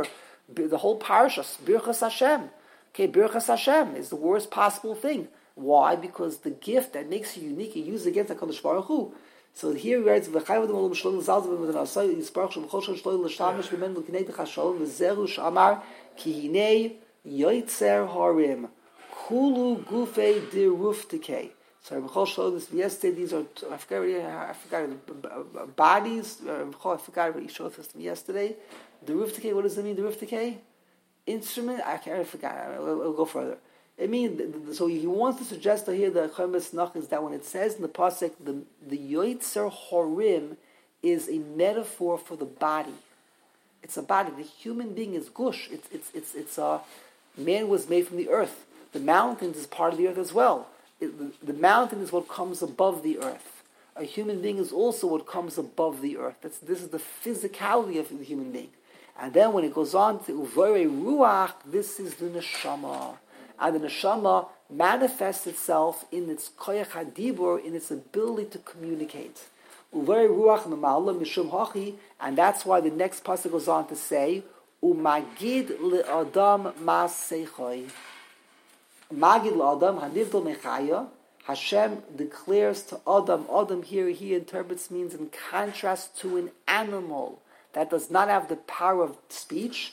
[SPEAKER 1] The whole parashas, Birchas Hashem. Okay, Birchas Hashem is the worst possible thing. Why? Because the gift that makes you unique, you use against HaKadosh Baruch Hu. So here he writes, "V'chayv adam olam shalom zalzav v'nasay yisparach shel b'chol shel shloil l'shamish v'men l'kinei d'chasholom v'zeru shamar ki hinei yoitzer harim kulu gufei diruftikei." So B'chol showed this yesterday. These are I forgot I forgot bodies. I forgot what he showed us yesterday. Diruftikei. What does it mean? Diruftikei? Instrument. I can't. I forgot. I'll, I'll go further. It means, so he wants to suggest that here the Chemes Nach is that when it says in the pasuk the the Yoitzer Horim is a metaphor for the body. It's a body. The human being is gush. It's it's it's it's a man was made from the earth. The mountains is part of the earth as well. It, the, the mountain is what comes above the earth. A human being is also what comes above the earth. That's this is the physicality of the human being. And then when it goes on to Uvore Ruach, this is the neshama. And the neshama manifests itself in its koyach hadibur, in its ability to communicate. Uvei ruach memala mishum hachi, and that's why the next pasuk goes on to say, umagid le'adam ma'aseichoi. Magid le'adam hanivdol mechaya. Hashem declares to Adam. Adam here he interprets means in contrast to an animal that does not have the power of speech.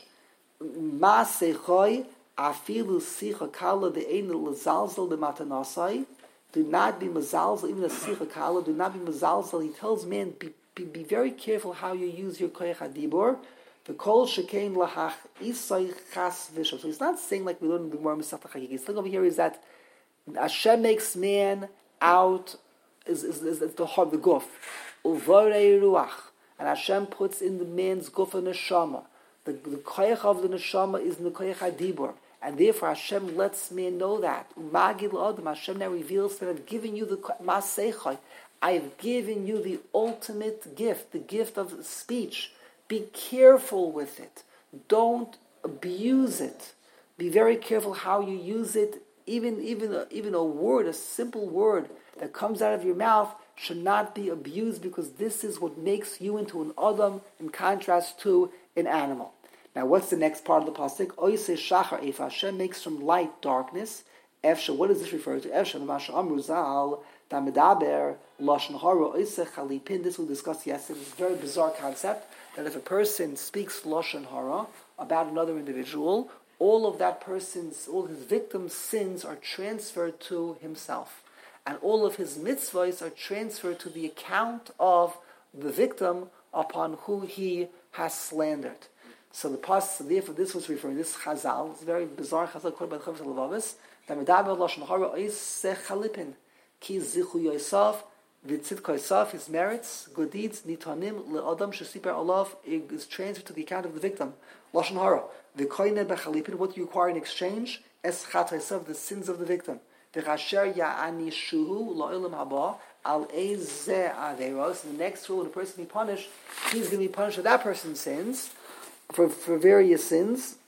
[SPEAKER 1] Ma'aseichoi. Afilu sicha kala de ein lezalzel de matanasai. Do not be mazalzel, even a sicha kala. Do not be mazalzel. He tells man, be, be, be very careful how you use your koyach hadibur. The kol shekain lahach isay chas v'shav. So he's not saying like we learned in the Gemara Masechta Chagigah. He's saying over here is that Hashem makes man out is is, is, is the heart, the guf. Uvarei ruach, and Hashem puts in the man's guf a neshama. The the koyach of the neshama is in the koyach hadibur. And therefore Hashem lets man know that. Hashem now reveals that I've given you the Masechai. I've given you the ultimate gift, the gift of speech. Be careful with it. Don't abuse it. Be very careful how you use it. Even, even, a, even a word, a simple word that comes out of your mouth should not be abused, because this is what makes you into an Adam in contrast to an animal. Now, what's the next part of the pasuk? Oisei shachar if Hashem makes from light darkness. Efsha, what does this refer to? Efsha l'masha amru zal damedaber lashon hara oisei chalipin. This we discussed yesterday. It's a very bizarre concept that if a person speaks lashon hara about another individual, all of that person's, all his victim's sins are transferred to himself, and all of his mitzvahs are transferred to the account of the victim upon who he has slandered. So the pasuk, therefore, this was referring. This chazal, it's a very bizarre chazal quoted by the Chavis Lavavis. That medaber lashon hara oisei chalipin ki zichu yosef v'tzidko yosef, his merits, good deeds, nitanim le'adam shesiper alav, is transferred to the account of the victim. Lashon hara v'koine b'chalipin, what do you require in exchange? Es chat yosef, the sins of the victim. V'chasher ya'ani shuhu la'olam haba al eizeh averos. The next rule, when a person be punished, he's going to be punished for that person's sins. For, for various sins.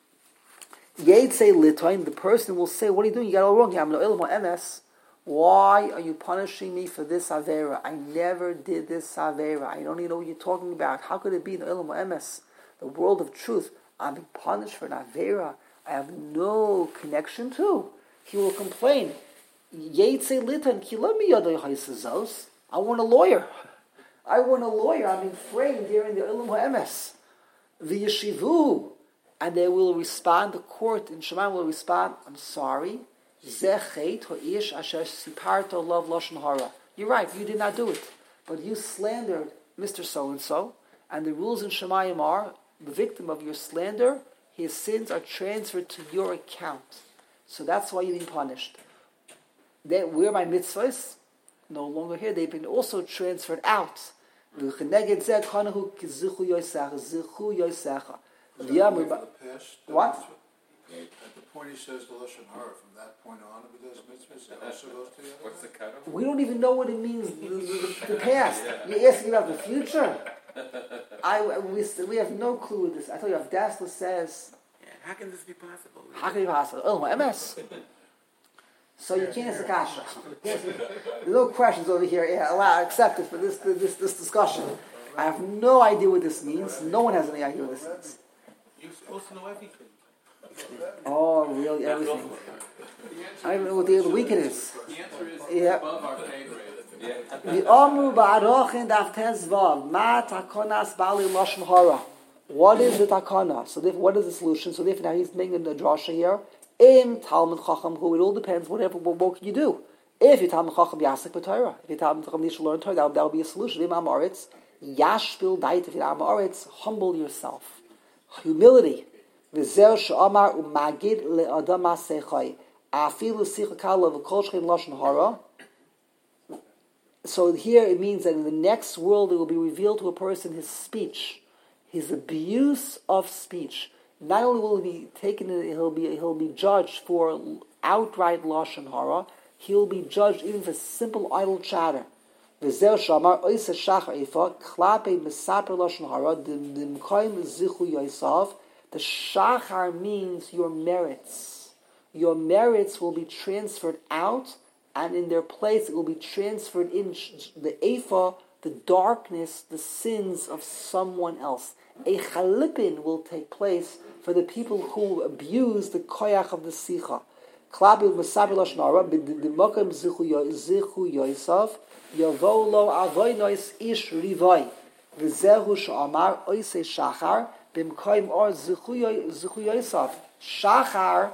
[SPEAKER 1] Yeitzei litoin, the person will say, what are you doing? You got all wrong. I'm no ilmo emes. Why are you punishing me for this avera? I never did this avera. I don't even know what you're talking about. How could it be no ilmo emes? The world of truth. I'm being punished for an avera I have no connection to. He will complain. Yeitzei litoin, ki lo mi yodai haisazos. I want a lawyer. I want a lawyer. I'm being framed here in the ilmo emes. The yeshivu, and they will respond. The court in Shemaim will respond. I'm sorry. Zechet ho'ish asher siparto love lashon hara. You're right. You did not do it, but you slandered Mister So and So. And the rules in Shemaim are: the victim of your slander, his sins are transferred to your account. So that's why you're being punished. They, where are my mitzvahs? No longer here. They've been also transferred out. What?
[SPEAKER 6] At the point he says the lashon hara, from that point on, if it does mitzvahs, it also goes to the other. What's the cutoff?
[SPEAKER 1] We don't even know what it means. The, the, the past. You're asking about the future. I we, we have no clue with this. I thought you, if Dassler says,
[SPEAKER 5] yeah, how can this be possible?
[SPEAKER 1] How can it be possible? Oh, my M S. So you can't answer kasha. There's no questions over here. Yeah, allow, accepted for this, this this discussion. I have no idea what this means. No one has any idea what this means.
[SPEAKER 4] You're supposed to know everything.
[SPEAKER 1] Oh, really? Everything.
[SPEAKER 2] The
[SPEAKER 1] I
[SPEAKER 2] answer
[SPEAKER 1] don't know what the wicked is.
[SPEAKER 2] The answer is
[SPEAKER 1] Yeah.
[SPEAKER 2] above our pay grade.
[SPEAKER 1] The Amru Ba'arochin Daf Tezvav Ma Takonas Bali Lashon Hara. What is the takana? So, therefore, what is the solution? So, therefore, now he's making a drasha here. Im Talmud Chacham, who it all depends. Whatever, what, what can you do? If you Talmud Chacham Yasik b'Torah, if you Talmud Chacham needs to learn Torah, that will be a solution. Im Amoritz Yashpil Dait. If you Amoritz, humble yourself. Humility. V'zer she'amar u'magid le'adam ma'asechai. Afilu sicha kala v'kol shchein lashon hara. So here it means that in the next world it will be revealed to a person his speech, his abuse of speech. Not only will he be taken, he'll be he'll be judged for outright lashon hara. He'll be judged even for simple idle chatter. V'zer she'amar oisa shachar ifa klape mesaper lashon hara dimkoim zichu yosav. The shachar means your merits. Your merits will be transferred out, and in their place it will be transferred in the ephah, the darkness, the sins of someone else. A chalipin will take place for the people who abuse the koyach of the sicha. Klabil masabi loshnara b'dimakam zichu yoisav yavo lo avoynois ish rivai v'zehu she'amar oisei shachar b'mkoim or zichu yoisav. Shachar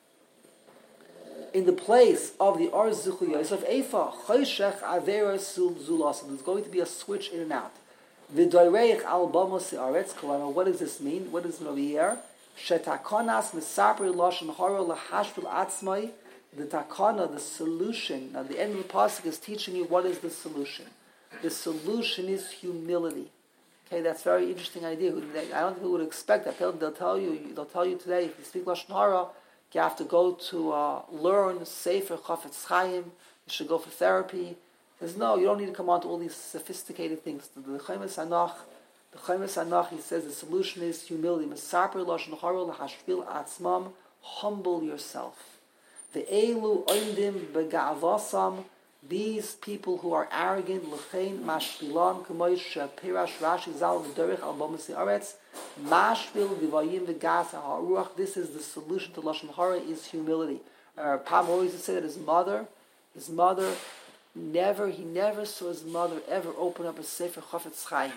[SPEAKER 1] in the place of the Or Zichu Yosef Eifa, Choshech Avera Zulas. There's going to be a switch in and out. V'doireich al bamos haaretz. What does this mean? What does it over here? Shetakonas misapri lashon hara lahashvil atzmai. The takana, the solution. Now the end of the pasuk is teaching you what is the solution. The solution is humility. Okay, that's a very interesting idea. I don't think we would expect that. They'll, they'll tell you. They'll tell you today if you speak lashon hara, you have to go to uh, learn Sefer Chafetz Chaim. You should go for therapy. There's no, you don't need to come on to all these sophisticated things. The Chemes Hanach, the Chemes Hanach, he says the solution is humility. Mesaper lashon hara lahashvil atzmam. Humble yourself. The elu oindim begavasam. These people who are arrogant, l'chein mashpilan k'moish pirash Rashi zal v'derech al b'masi aretz mashpil v'vayim v'gas ha'aruach. This is the solution to lashon hara is humility. Uh, Pam always used to say that his mother, his mother never, he never saw his mother ever open up a Sefer Chafetz Chaim.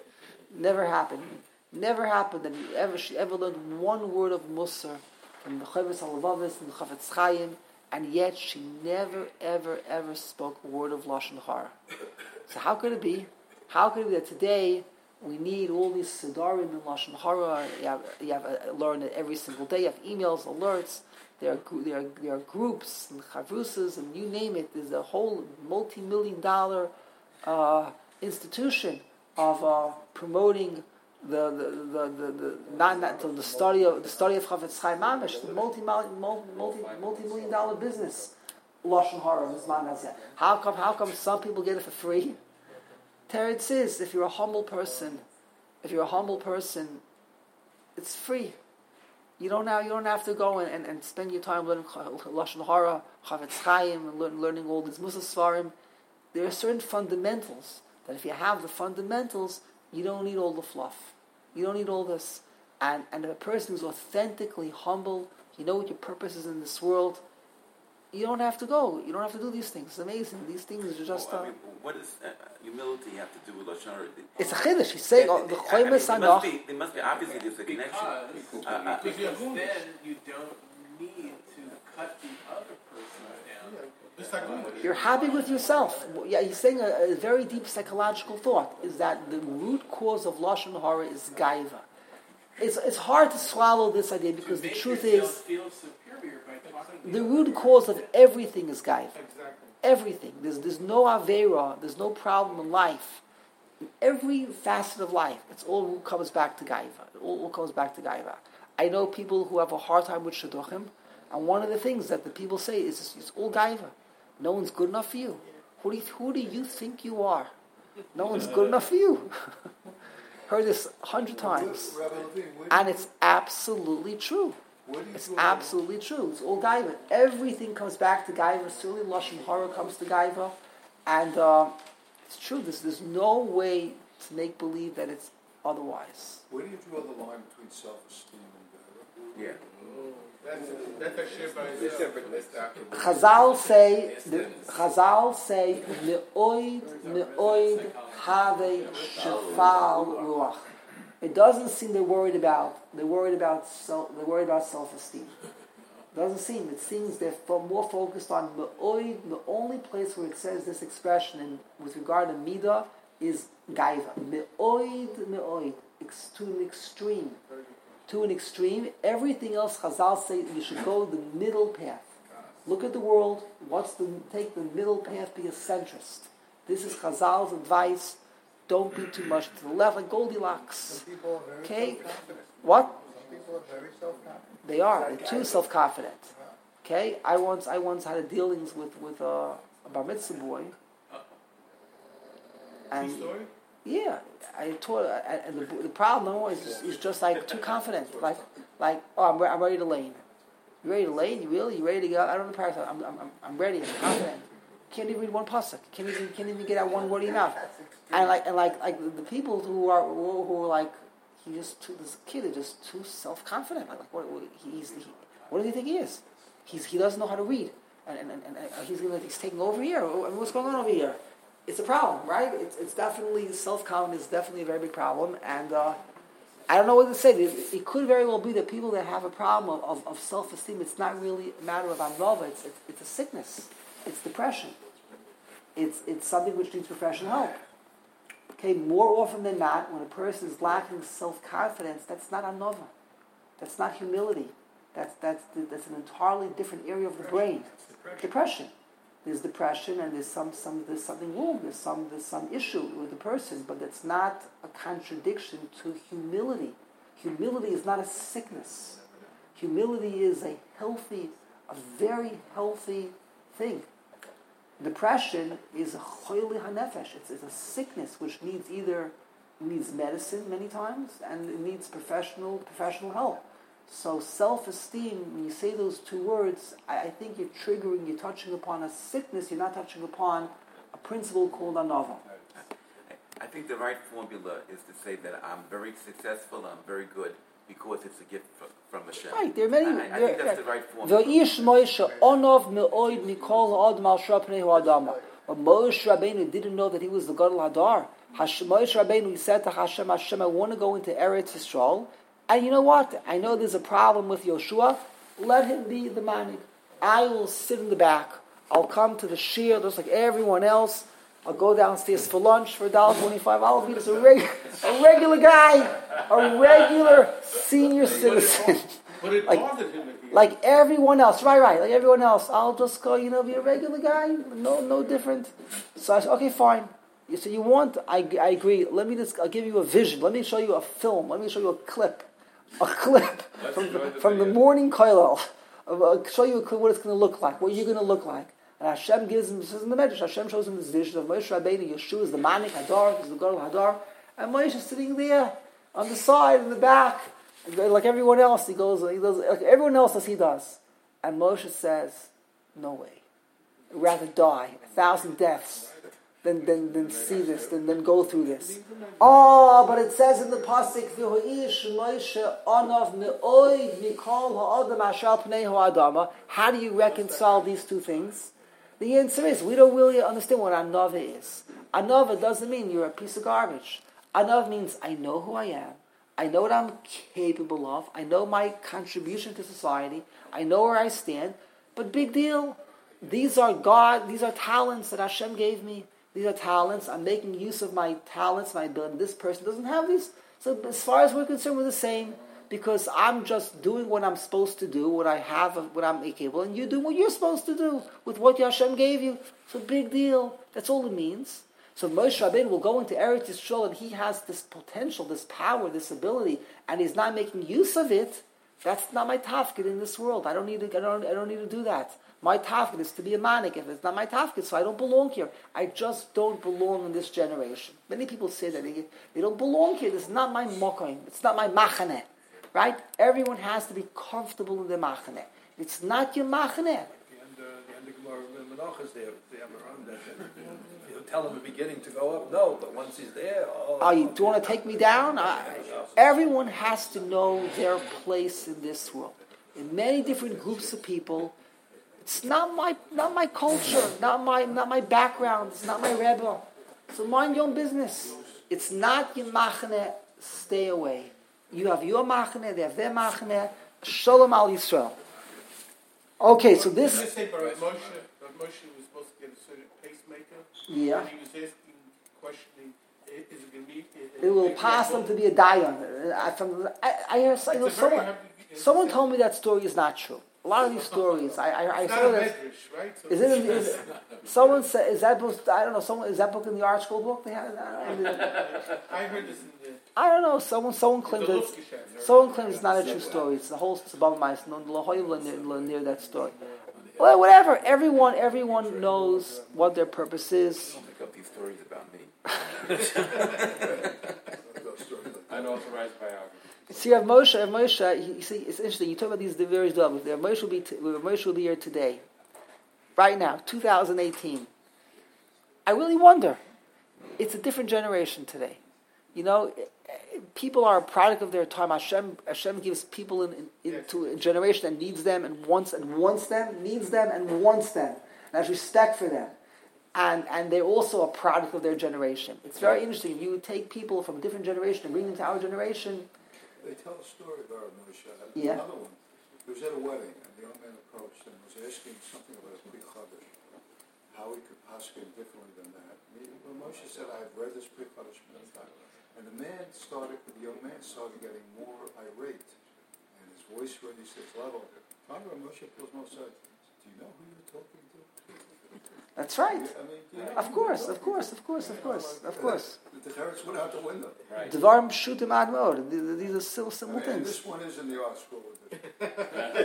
[SPEAKER 1] Never happened. Never happened that he ever she ever learned one word of Musar from the Chovos HaLevavos and the Chafetz Chaim. And yet she never, ever, ever spoke a word of lashon hara. So how could it be? How could it be that today we need all these siddharim in lashon hara? You have, you have uh, learn it every single day. You have emails, alerts. There are there are, there are groups and chavrusas and you name it. There's a whole multi-million dollar uh, institution of uh, promoting the the the the, the not, not the study of the study of Chafetz Chaim Mamish, the multi multi multi million dollar business. Lashon hara Mizman Hazeh. How come how come some people get it for free? Teretz is if you're a humble person, if you're a humble person, it's free. You don't now you don't have to go and, and, and spend your time learning Lashon hara, Chafetz Chaim, and learn, learning all these Musar Svarim. There are certain fundamentals that if you have the fundamentals, you don't need all the fluff. You don't need all this. And and if a person is authentically humble, you know what your purpose is in this world, you don't have to go. You don't have to do these things. It's amazing. These things are just...
[SPEAKER 5] Oh,
[SPEAKER 1] Uh,
[SPEAKER 5] I mean, what does uh, humility have to do with Lashon Hara?
[SPEAKER 1] it's a chiddush. He's saying, oh, the
[SPEAKER 5] I mean,
[SPEAKER 1] Chomes
[SPEAKER 5] there,
[SPEAKER 1] Hanach...
[SPEAKER 5] must be, there must be, obviously, there's a connection.
[SPEAKER 2] Because,
[SPEAKER 5] Uh, uh,
[SPEAKER 2] because then you don't need to cut the other person down.
[SPEAKER 4] It's like English.
[SPEAKER 1] You're happy with yourself. Yeah, he's saying a, a very deep psychological thought, is that the root cause of Lashon Hara is gaiva. It's it's hard to swallow this idea because the
[SPEAKER 2] Make
[SPEAKER 1] truth
[SPEAKER 2] yourself
[SPEAKER 1] is,
[SPEAKER 2] feel superior by talking to
[SPEAKER 1] the
[SPEAKER 2] other
[SPEAKER 1] root cause of everything is gaiva.
[SPEAKER 4] Exactly.
[SPEAKER 1] Everything. There's there's no avera. There's no problem in life. In every facet of life, it's all comes back to gaiva. It all, all comes back to gaiva. I know people who have a hard time with shidduchim, and one of the things that the people say is it's, it's all gaiva. No one's good enough for you. Who do you, who do you think you are? No one's good enough for you. Heard this a hundred times,
[SPEAKER 6] Rabbi Levine, where do
[SPEAKER 1] and
[SPEAKER 6] you-
[SPEAKER 1] it's absolutely true.
[SPEAKER 6] where do you
[SPEAKER 1] It's
[SPEAKER 6] go-
[SPEAKER 1] absolutely true. It's all gaiva. Everything comes back to gaiva. Certainly, lashon hara comes to gaiva, and uh, it's true. There's there's no way to make believe that it's otherwise.
[SPEAKER 6] Where do you draw the line between self-esteem and Gaiva?
[SPEAKER 5] Yeah.
[SPEAKER 4] That's that's a share by
[SPEAKER 3] This
[SPEAKER 4] itself.
[SPEAKER 3] separate list after.
[SPEAKER 1] Chazal say, the, Chazal say, me'oid, me'oid, have shefal ruach. It doesn't seem they're worried about, they're worried about self, they're worried about self-esteem. It doesn't seem, it seems they're fo- more focused on me'oid. The only place where it says this expression in, with regard to midah is gaiva. Me'oid, me'oid, ex, to an extreme. To an extreme. Everything else, Chazal say you should go the middle path. Look at the world. What's the take the middle path? Be a centrist. This is Chazal's advice. Don't be too much to the left, like Goldilocks.
[SPEAKER 6] Some people are very
[SPEAKER 1] Okay.
[SPEAKER 6] self-confident.
[SPEAKER 1] What?
[SPEAKER 6] Some people are very self-confident.
[SPEAKER 1] They are. They're too self-confident. Okay. I once I once had a dealings with with a, a bar mitzvah boy. And
[SPEAKER 4] story?
[SPEAKER 1] yeah, I taught, and the, the problem always is, is just like too confident. Like, like oh, I'm, re- I'm ready to lane. You ready to lane? You really? You ready to go? I don't know the parasite. I'm, I'm, I'm ready. I'm confident. Can't even read one pasuk. Can't even, can't even get out one word of your mouth. And like, and like, like the people who are who, who are like, he just too, this kid is just too self confident. Like, what? what he's, he, what do you think he is? He's he doesn't know how to read, and and, and, and he's gonna he's taking over here. I mean, what's going on over here? It's a problem, right? It's it's definitely self-confidence is definitely a very big problem, and uh, I don't know what to say. It, it could very well be that people that have a problem of, of, of self-esteem, it's not really a matter of anova. It's, it's it's a sickness. It's depression. It's it's something which needs professional help. Okay, more often than not, when a person is lacking self-confidence, that's not anova. That's not humility. That's that's that's an entirely different area of the brain. Depression. There's depression, and there's some, some there's something wrong. There's some there's some issue with the person, but that's not a contradiction to humility. Humility is not a sickness. Humility is a healthy, a very healthy thing. Depression is a choyle hanefesh. It's, it's a sickness which needs either needs medicine many times, and it needs professional professional help. So self-esteem, when you say those two words, I, I think you're triggering, you're touching upon a sickness, you're not touching upon a principle called anova.
[SPEAKER 5] I think the right formula is to say that I'm very successful, I'm very good, because it's a gift from, from Hashem.
[SPEAKER 1] Right, there are many...
[SPEAKER 5] I, I
[SPEAKER 1] there,
[SPEAKER 5] think that's
[SPEAKER 1] yeah.
[SPEAKER 5] the right formula.
[SPEAKER 1] V'ish Moshe onov me'oid mikol ha'adam al shapnei ha'adama. But Moshe Rabbeinu didn't know that he was the God of Hadar. Hash- Moshe Rabbeinu, he said to Hashem, Hashem, I want to go into Eretz Yisrael. And you know what? I know there's a problem with Yoshua. Let him be the manik. I will sit in the back. I'll come to the shir just like everyone else. I'll go downstairs for lunch for one dollar twenty-five. I'll be just a, reg- a regular guy, a regular senior citizen.
[SPEAKER 4] But it
[SPEAKER 1] like,
[SPEAKER 4] bothered him.
[SPEAKER 1] like everyone else. Right, right. Like everyone else. I'll just go, you know, be a regular guy. No, no different. So I said, okay, fine. So you want, I, I agree. Let me just, I'll give you a vision. Let me show you a film. Let me show you a clip. A clip from, the, from the morning kollel. I'll show you a clip what it's going to look like, what you're going to look like. And Hashem gives him, this is in the Medrash, Hashem shows him this vision of Moshe Rabbeinu. Yeshua is the Manik Hadar, he's the God of Hadar. And Moshe is sitting there on the side, in the back, like everyone else. He goes, he does, like everyone else as he does. And Moshe says, no way. I'd rather die, a thousand deaths. Then, then, then see this, then, then go through this. Oh, but it says in the pasuk, "V'ho'ish Moshe anav me'oid mikol ha'adam ashal pnei ha'adama." How do you reconcile these two things? The answer is we don't really understand what anava is. Anava doesn't mean you're a piece of garbage. Anava means I know who I am. I know what I'm capable of. I know my contribution to society. I know where I stand. But big deal. These are God. These are talents that Hashem gave me. These are talents. I'm making use of my talents, my ability. This person doesn't have these. So as far as we're concerned, we're the same. Because I'm just doing what I'm supposed to do, what I have, what I'm capable, and you do what you're supposed to do with what Hashem gave you. So big deal. That's all it means. So Moshe Rabbeinu will go into Eretz Yisrael, and he has this potential, this power, this ability, and he's not making use of it. That's not my tafkid in this world. I don't need to. I don't. I don't need to do that. My tafkid is to be a manik. If it's not my tafkid, so I don't belong here. I just don't belong in this generation. Many people say that they, they don't belong here. This is not my mokaim. It's not my machaneh. Right? Everyone has to be comfortable in their machaneh. It's not your machaneh.
[SPEAKER 4] The end, uh, the end of Gemara Menachos there, the Amaram, that uh, you know,
[SPEAKER 7] tell him in the beginning to go up? No, but once he's there, oh.
[SPEAKER 1] Are you, do you want to take me down? I, everyone has to know their place in this world. In many different groups of people, it's not my not my culture, not my not my background, it's not my rebbe. So mind your own business. It's not your machane, stay away. You have your machane, they have their machane. Shalom al Yisrael. Okay, so this.
[SPEAKER 4] Did you say Baruch Moshe, Baruch Moshe was supposed to get a certain pacemaker?
[SPEAKER 1] Yeah.
[SPEAKER 4] And he was asking, questioning, is it going to be?
[SPEAKER 1] It will pass them to be a dion. I, from, I, I hear you know, someone, someone told me that story is not true. A lot of these stories, I, I, I
[SPEAKER 4] it's
[SPEAKER 1] saw
[SPEAKER 4] not a
[SPEAKER 1] that.
[SPEAKER 4] medrash, right? So
[SPEAKER 1] Is it? In, is, someone said, "Is that book? I don't know. Someone is that book in the art school book? They have. I,
[SPEAKER 4] I heard this in the.
[SPEAKER 1] I don't know. Someone, someone claims that. It's, someone claims it's not a true story. It's the whole Sabal Mice. No, near that story. Well, whatever. Everyone, everyone knows what their purpose is.
[SPEAKER 5] Don't make up these stories about me.
[SPEAKER 2] Unauthorized biography.
[SPEAKER 1] See, Rav Moshe, Rav Moshe, he, see, it's interesting. You talk about these various levels. Rav Moshe will be, t- Rav Moshe will be here today, right now, two thousand eighteen. I really wonder. It's a different generation today. You know, people are a product of their time. Hashem, Hashem gives people in, in, into a generation that needs them and wants and wants them, needs them and wants them, and has respect for them. And and they're also a product of their generation. It's very interesting. If you take people from a different generation and bring them to our generation.
[SPEAKER 6] They tell a story about Moshe.
[SPEAKER 1] Yeah.
[SPEAKER 6] Another one. He was at a wedding, and the young man approached and was asking something about a Pri Chadash, how he could paskin differently than that. And he, well, Moshe said, "I've read this Pri Chadash many times." And the man started, the young man started getting more irate, and his voice really says level. Finally, Moshe pulls Moshe aside. Do you know who you're talking to?
[SPEAKER 1] That's right.
[SPEAKER 6] I mean, you know,
[SPEAKER 1] Of course, of course, of course, of course, of course.
[SPEAKER 6] The Teretz went out the window.
[SPEAKER 2] Right.
[SPEAKER 1] Devarim shutim ad mod. These are still simple
[SPEAKER 6] I mean, and
[SPEAKER 1] things.
[SPEAKER 6] this one is in the art school with it.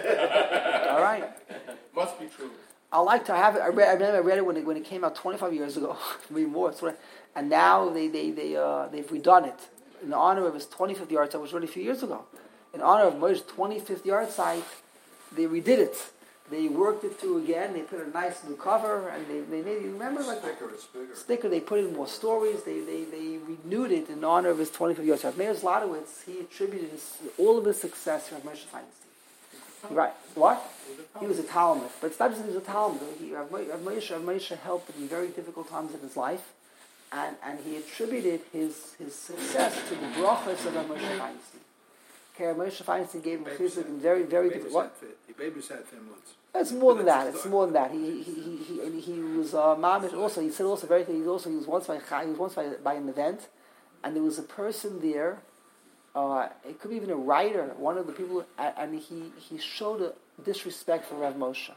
[SPEAKER 1] All right.
[SPEAKER 4] Must be true.
[SPEAKER 1] I like to have it. I read. I remember I read it when it when it came out twenty-five years ago, maybe more. It's what- And now they they they uh, they've redone it in honor of his twenty-fifth yard site, which was already a few years ago. In honor of Moshe's twenty-fifth yard site, they redid it. They worked it through again. They put a nice new cover, and they they made. You remember like
[SPEAKER 6] Sticker, it's bigger.
[SPEAKER 1] sticker. They put in more stories. They they they renewed it in honor of his twenty-fifth yard site. Mayor Zlotowitz, he attributed his, all of his success to Moshe Feinstein. Right? What? He was a Talmud, but it's not just that he was a Talmud. He, Rav Moshe, Rav Moshe helped in very difficult times in his life, and, and he attributed his, his success to the brachas of Rav Moshe Feinstein. Okay, Rav Moshe Feinstein gave him a chizuk in very, very difficult. What?
[SPEAKER 7] He babysat him once.
[SPEAKER 1] It's more than that. It's more than that. He he he he, and he was uh, mamish. Also, he said also very. He also he was once by he was once by, by an event, and there was a person there. Uh, it could be even a writer, one of the people, and he, he showed a disrespect for Rav Moshe.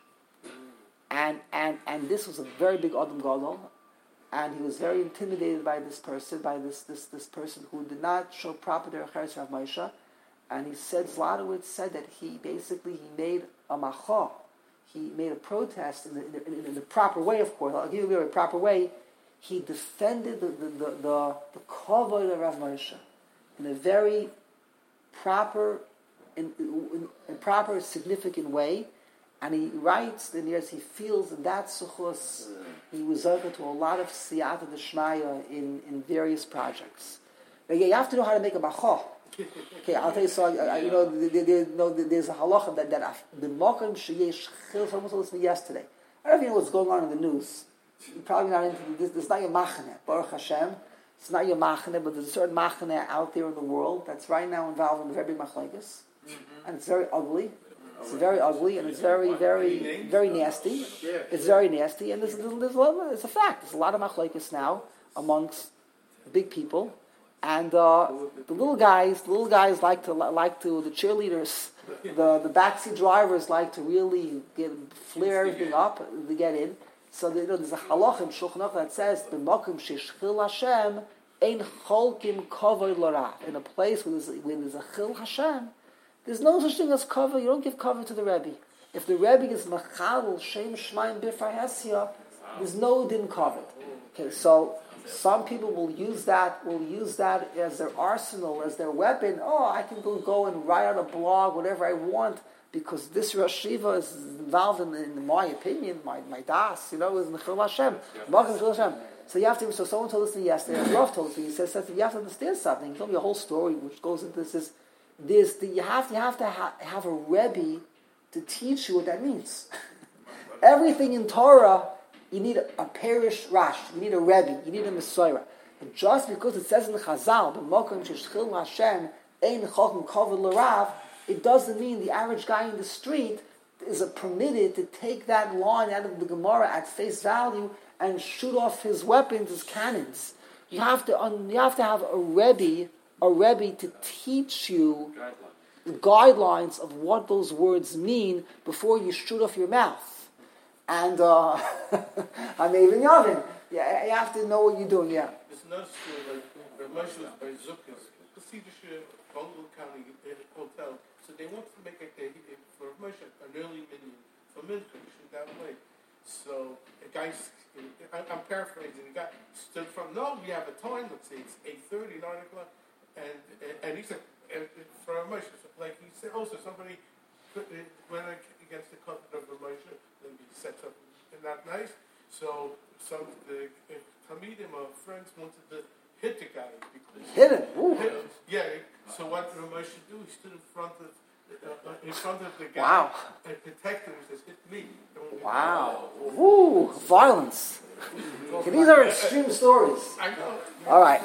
[SPEAKER 1] And, and and this was a very big Adam Gadol, and he was very intimidated by this person, by this this, this person who did not show proper derech Rav Moshe. And he said, Zlotowitz said that he basically, he made a macha, he made a protest in the, in the, in the proper way, of course, I'll give you a proper way. He defended the the the, the, the kavod of Rav Moshe in a very proper, in, in, in proper, significant way, and he writes that as he feels in that suchus, he was open to a lot of siyata d'shmaya in, in various projects. Now, you have to know how to make a macha. Okay, I'll tell you. So uh, you know, there, there, no, there's a halacha that that the makom sheyesh chil. Someone told us yesterday. I don't even know what's going on in the news. You're probably not into this. This is not your machane, Baruch Hashem. It's not your machane, but there's a certain machane out there in the world that's right now involved in a very big machlekes, mm-hmm. and it's very ugly. It's very ugly, and it's very, very, very nasty. It's very nasty, and there's, there's, there's a lot, it's a fact. There's a lot of machlekes now amongst big people, and uh, the little guys, the little guys like to like to the cheerleaders, the the backseat drivers like to really get flare everything up to get in. So you know, there's a halach in Shulchan Aruch that says b'makom sheshchil Hashem ein cholkim kavod l'ra. In a place where there's, where there's a chil Hashem, there's no such thing as cover. You don't give cover to the Rebbe. If the Rebbe is machadol shem shmayim b'far hesia, there's no din cover. Okay, so some people will use that will use that as their arsenal, as their weapon. Oh, I can go, go and write out a blog, whatever I want, because this Rosh Shiva is involved in, in my opinion, my my das, you know, is Nechil Hashem. Malchim Nechil Hashem. So you have to. So someone told us to me yesterday. Rav told us to me. He says, says you have to understand something. He told me a whole story which goes into this. Is this the, you have to you have to ha- have a rebbe to teach you what that means. Everything in Torah, you need a, a parish rash. You need a rebbe. You need a Messiah. But just because it says in the Chazal, "B'mokom sheshchil Hashem ein chacham kavod l'rav," it doesn't mean the average guy in the street is permitted to take that line out of the Gemara at face value and shoot off his weapons, his cannons. You have to, um, you have to have a rebbe, a rebbe to teach you the guidelines of what those words mean before you shoot off your mouth. And uh, I'm even yavin. Yeah, you have to know what you're doing. Yeah.
[SPEAKER 4] It's not true. Like Moshe was by Zukas, Chassidish Bungalow County Hotel. So they wanted to make a, a, a for Moshe an early minion for Mincha that way. So the guy, I'm paraphrasing, the guy stood from, no, we have a time, let's say it's eight thirty, nine o'clock, and and he said, for Moshe, like he said, also somebody went against the covenant of Moshe, then he said something not nice, so some of the Talmidim or friends wanted to hit the guy.
[SPEAKER 1] Hit him? Ooh.
[SPEAKER 4] Hit him. Yeah, so what did Moshe do? He stood in front of Uh, in front of the guy
[SPEAKER 1] wow.
[SPEAKER 4] and protected him. He says, hit me. Don't hit
[SPEAKER 1] Wow.
[SPEAKER 4] me.
[SPEAKER 1] Woo, violence. Okay, these are extreme stories.
[SPEAKER 4] I know.
[SPEAKER 1] All right.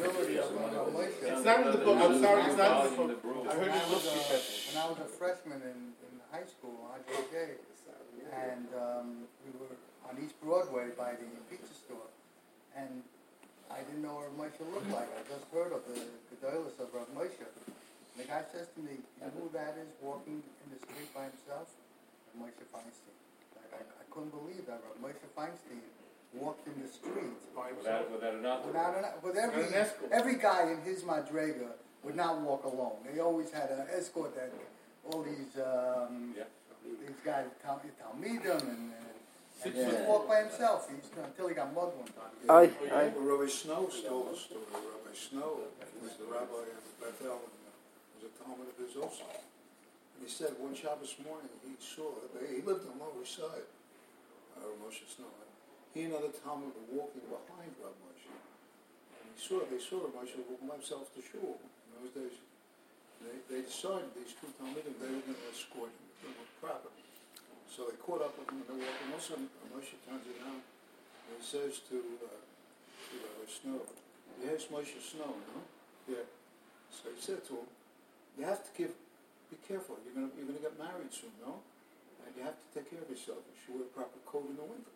[SPEAKER 4] It's not in the book. I'm sorry, it's not in the book. I heard it look
[SPEAKER 8] When I was a freshman in, in high school, I J J, and um, we were on East Broadway by the pizza store, and I didn't know what Rav Moshe looked like. I just heard of the Gedolos of Rav Moshe. The guy says to me, you know who that is walking in the street by himself? Rav Moshe Feinstein. Like, I, I couldn't believe that Rav Moshe Feinstein walked in the street
[SPEAKER 4] by himself.
[SPEAKER 8] Without, without, without an, with every, every guy in his madrega would not walk alone. They always had an escort that all these um, yeah. these guys, Tal- Talmidim, and, and, and he would walk by himself he, until he got mugged one time.
[SPEAKER 1] I,
[SPEAKER 6] I, Rabbi Snow told the story. Rabbi Snow was the rabbi of Bethel. Was a Talmud of his also. And he said one Shabbos morning he saw, he lived on the Lower East Side, uh, Moshe Snow. He and other Talmud were walking behind Rav Moshe. And he saw, they saw Rav Moshe walking by himself to shul. In those days, they, they decided, these two Talmudim, they were going to escort him with proper. So they caught up with him and they walked. And all of a sudden, Moshe turns around and he says to, uh, to Rabbi Snow, "Yes, Moshe Snow, no?" Yeah. So he said to him, you have to give, be careful. You're gonna, you're gonna get married soon, no? And you have to take care of yourself. You should wear a proper coat in the winter.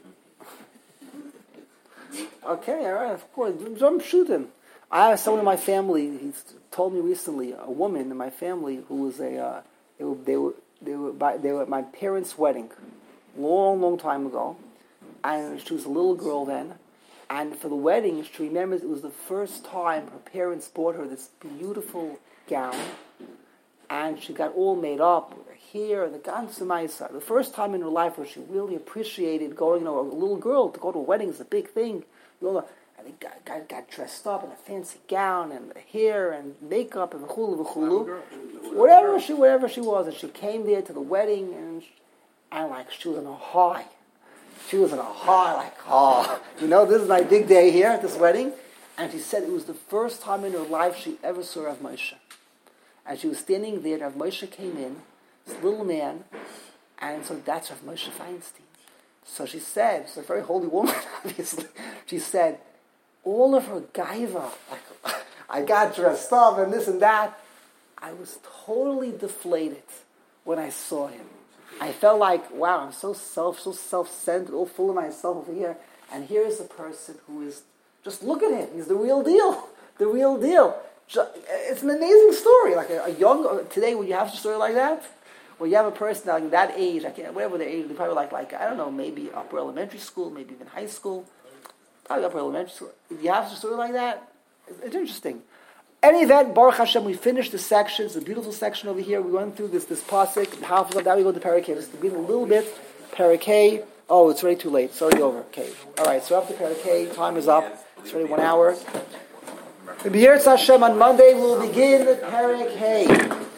[SPEAKER 1] Okay, all right, of course. I'm shooting. I have someone in my family. He told me recently, a woman in my family who was a. Uh, they were they were they were, by, they were at my parents' wedding, long long time ago, and she was a little girl then. And for the wedding, she remembers it was the first time her parents bought her this beautiful gown, and she got all made up with her hair and the ganze Maisa. The first time in her life where she really appreciated going, you know, a little girl to go to a wedding is a big thing. You know, and they got, got, got dressed up in a fancy gown and the hair and makeup and v'chulu v'chulu. Whatever she, whatever she was, and she came there to the wedding and, she, and like she was on a high. She was in a high, like, oh, you know, this is my big day here at this wedding. And she said it was the first time in her life she ever saw Rav Moshe. And she was standing there, and Rav Moshe came in, this little man, and so that's Rav Moshe Feinstein. So she said, she's a very holy woman, obviously. She said, all of her gaiva, like, I got dressed up and this and that. I was totally deflated when I saw him. I felt like, wow, I'm so self, so self-centered, all full of myself over here. And here is a person who is, just look at him. He's the real deal. The real deal. It's an amazing story. Like a, a young, today when you have a story like that, where you have a person like that age, I can't, whatever the age, they probably like, like, I don't know, maybe upper elementary school, maybe even high school, probably upper elementary school. If you have a story like that, it's, it's interesting. Any event, Baruch Hashem, we finished the section. It's a beautiful section over here. We went through this this pasuk. Now we go to Parakeh. Just to be a little bit. Parakeh. Oh, it's already too late. It's already over. Okay. All right. So after Parakeh, time is up. It's already one hour. In B'Yirtz Hashem on Monday we'll begin Parakeh.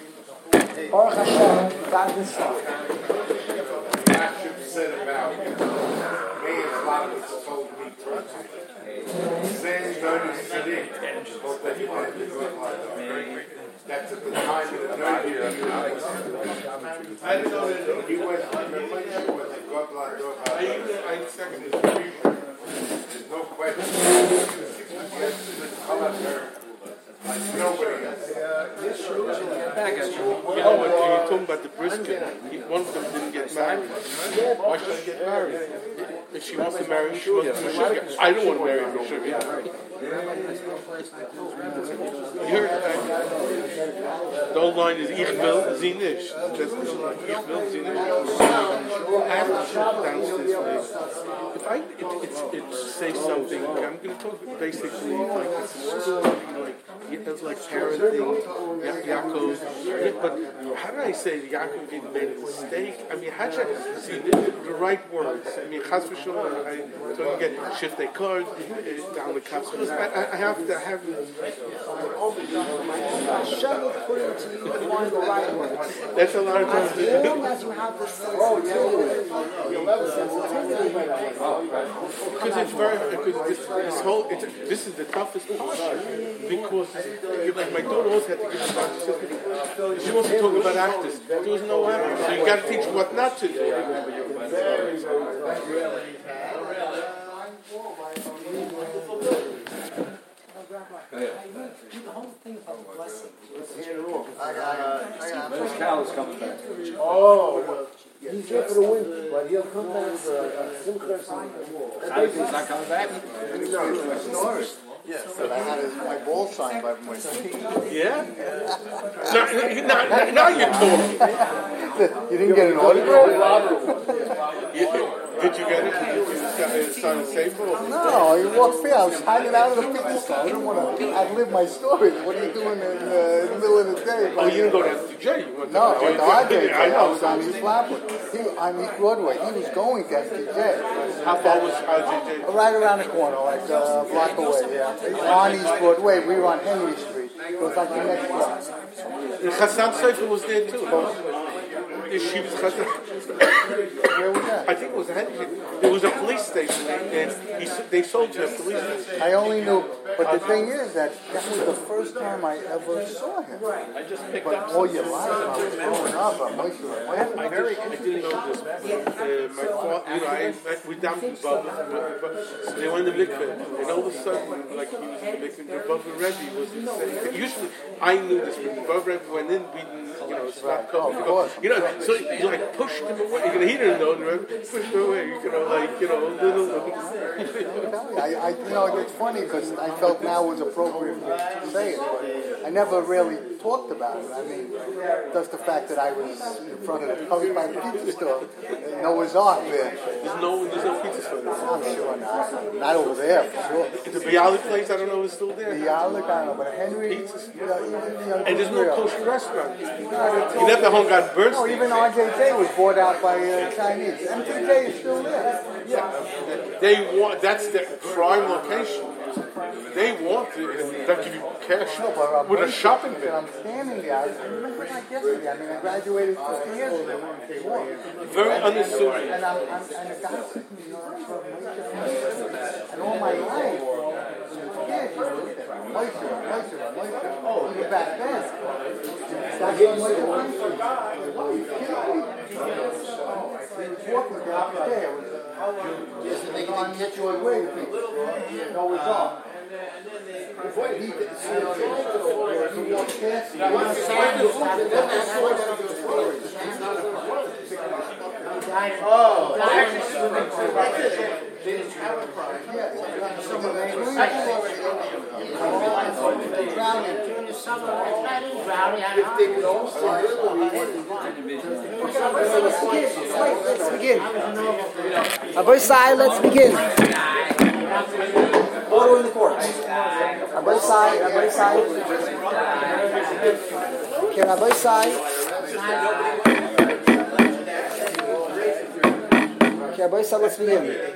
[SPEAKER 1] Baruch Hashem. God this song.
[SPEAKER 3] Said about me, a lot of us told me.
[SPEAKER 6] same Noda Sadiq. That's at the time of the Noda.
[SPEAKER 4] I didn't know that.
[SPEAKER 6] He went under Moshe with the Godlad
[SPEAKER 4] I
[SPEAKER 6] Dov.
[SPEAKER 4] even I seconded the people.
[SPEAKER 6] There's no question. Nobody else.
[SPEAKER 4] You know what? You're talking about the brisket. He- One of them didn't get married. Why should I get married? If she wants to marry me, she wants to marry me. I don't want to marry her. You heard that? The old line is Ich will, sie nicht. That's the old line. Ich will, sie nicht. I have to shut downstairs for this. If I it, it's, it say something, I'm going to talk basically like it's a story, like it's like parenting, Ya- Yaakov. Yeah, but how did I say Yaakov didn't make a mistake? I mean, how did I see the, the right words? I mean, Chas v'Shalom, I so you get shift a card uh, down the cups. I, I, I have to have.
[SPEAKER 1] Hashem will put it to you find the right words.
[SPEAKER 4] That's a lot of times.
[SPEAKER 1] As long as you have the sensitivity,
[SPEAKER 4] Because it's very, because this, this whole, it's, this is the toughest part. Because, you, like, my daughter always had to give advice. She said, she wants to talk about actors. There was no actors. So you got to teach what not to do.
[SPEAKER 1] the whole thing about blessing.
[SPEAKER 8] I got, I got.
[SPEAKER 7] Cal is coming back.
[SPEAKER 3] Oh,
[SPEAKER 7] He's here for the winter, but he'll come back for a Simcha or something. He's not coming back?
[SPEAKER 8] Yes, but I had his, my ball signed by my
[SPEAKER 4] Yeah? Now, now, now you're talking.
[SPEAKER 8] You didn't get an autograph?
[SPEAKER 4] You, did you get it? Did you sign a safer?
[SPEAKER 8] No, he walked me. I was hanging out of the pizza store. I didn't want to outlive my story. What are you doing in, uh, in the middle of the day?
[SPEAKER 4] Oh, you didn't go to S D J? You went to
[SPEAKER 8] No, I went to R J.
[SPEAKER 4] I
[SPEAKER 8] I
[SPEAKER 4] know.
[SPEAKER 8] was on East Flatwood. He, on East Broadway. He was going to S D J.
[SPEAKER 4] How far was R J J?
[SPEAKER 8] Right around the corner, like uh, a block away, yeah. On East Broadway, we were on Henry Street. It was like the next block.
[SPEAKER 4] And Hassan Sefer was there too. She was Hassan.
[SPEAKER 8] Where was that?
[SPEAKER 4] I think it was Henry. It was a police station, and he, they sold to a police station.
[SPEAKER 8] I only knew, but the thing is that that was the first time I ever saw him.
[SPEAKER 2] I just picked
[SPEAKER 8] But
[SPEAKER 2] up
[SPEAKER 8] all
[SPEAKER 2] some.
[SPEAKER 8] your life, I was growing up, I'm like,
[SPEAKER 4] I, did, I didn't know this, but uh, my father, you know, I met with them in Baba, so they went to the mikveh, and all of a sudden, like he was in the mikveh, the Baba Rebbe was the same. Usually, I knew this, but the Baba Rebbe went in, we didn't, you know, stop
[SPEAKER 8] Oh, of course.
[SPEAKER 4] you know, so you like pushed him away. You know, he didn't know the Rebbe, pushed him away. You know, like you know, little.
[SPEAKER 8] I, I, you know, it's funny because I felt now was appropriate to say it, but I never really talked about it. I mean, just the fact that I was in front of the Cubby by the pizza store, and Noah's Ark there.
[SPEAKER 4] There's no, there's no pizza store there.
[SPEAKER 8] I'm sure not. Not over there, for sure.
[SPEAKER 4] The Bialy place, I don't know if it's still there.
[SPEAKER 8] The Yalik, I don't know, but Henry, you know, even, you know,
[SPEAKER 4] And there's no
[SPEAKER 8] Israel.
[SPEAKER 4] kosher restaurant. You never hung on
[SPEAKER 8] No,
[SPEAKER 4] Bernstein.
[SPEAKER 8] even R J J was bought out by uh, Chinese. M T J is still there.
[SPEAKER 4] Yeah, they want. That's their prime location. They want to. They'll give you cash
[SPEAKER 8] No, but I'm
[SPEAKER 4] with a shopping
[SPEAKER 8] and
[SPEAKER 4] bin.
[SPEAKER 8] I'm standing there. I remember like yesterday. I mean, I graduated fifty years ago.
[SPEAKER 4] Very unassuming.
[SPEAKER 8] And I'm, I'm and the guy said to me, you know, and all my life, as a kid, you know, Moshe, Moshe, Moshe. Oh, even back then. That's what Moshe went through. What are you kidding me? He was walking down the day. Yes, and they can catch you on way. No, it's off. He, he walked past me.
[SPEAKER 3] oh.
[SPEAKER 1] Let's begin. Abu Sai, let's begin. Order in the court. Abu Sai, Abu Sai. Okay, Abu Sai. Okay, Abu Sai, let's begin.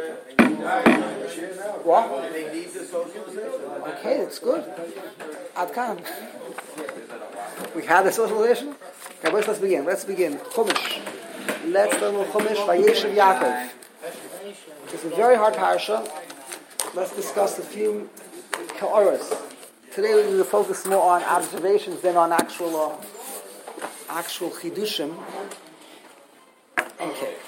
[SPEAKER 1] What? Okay, that's good. Adkan. We had a socialization? Okay, boys, let's begin. Let's begin. Chumash. Let's learn Chumash. Vayeshev Yaakov. It's a very hard parasha. let's discuss a few ka'oras. Today we're going to focus more on observations than on actual uh, actual chidushim. Okay.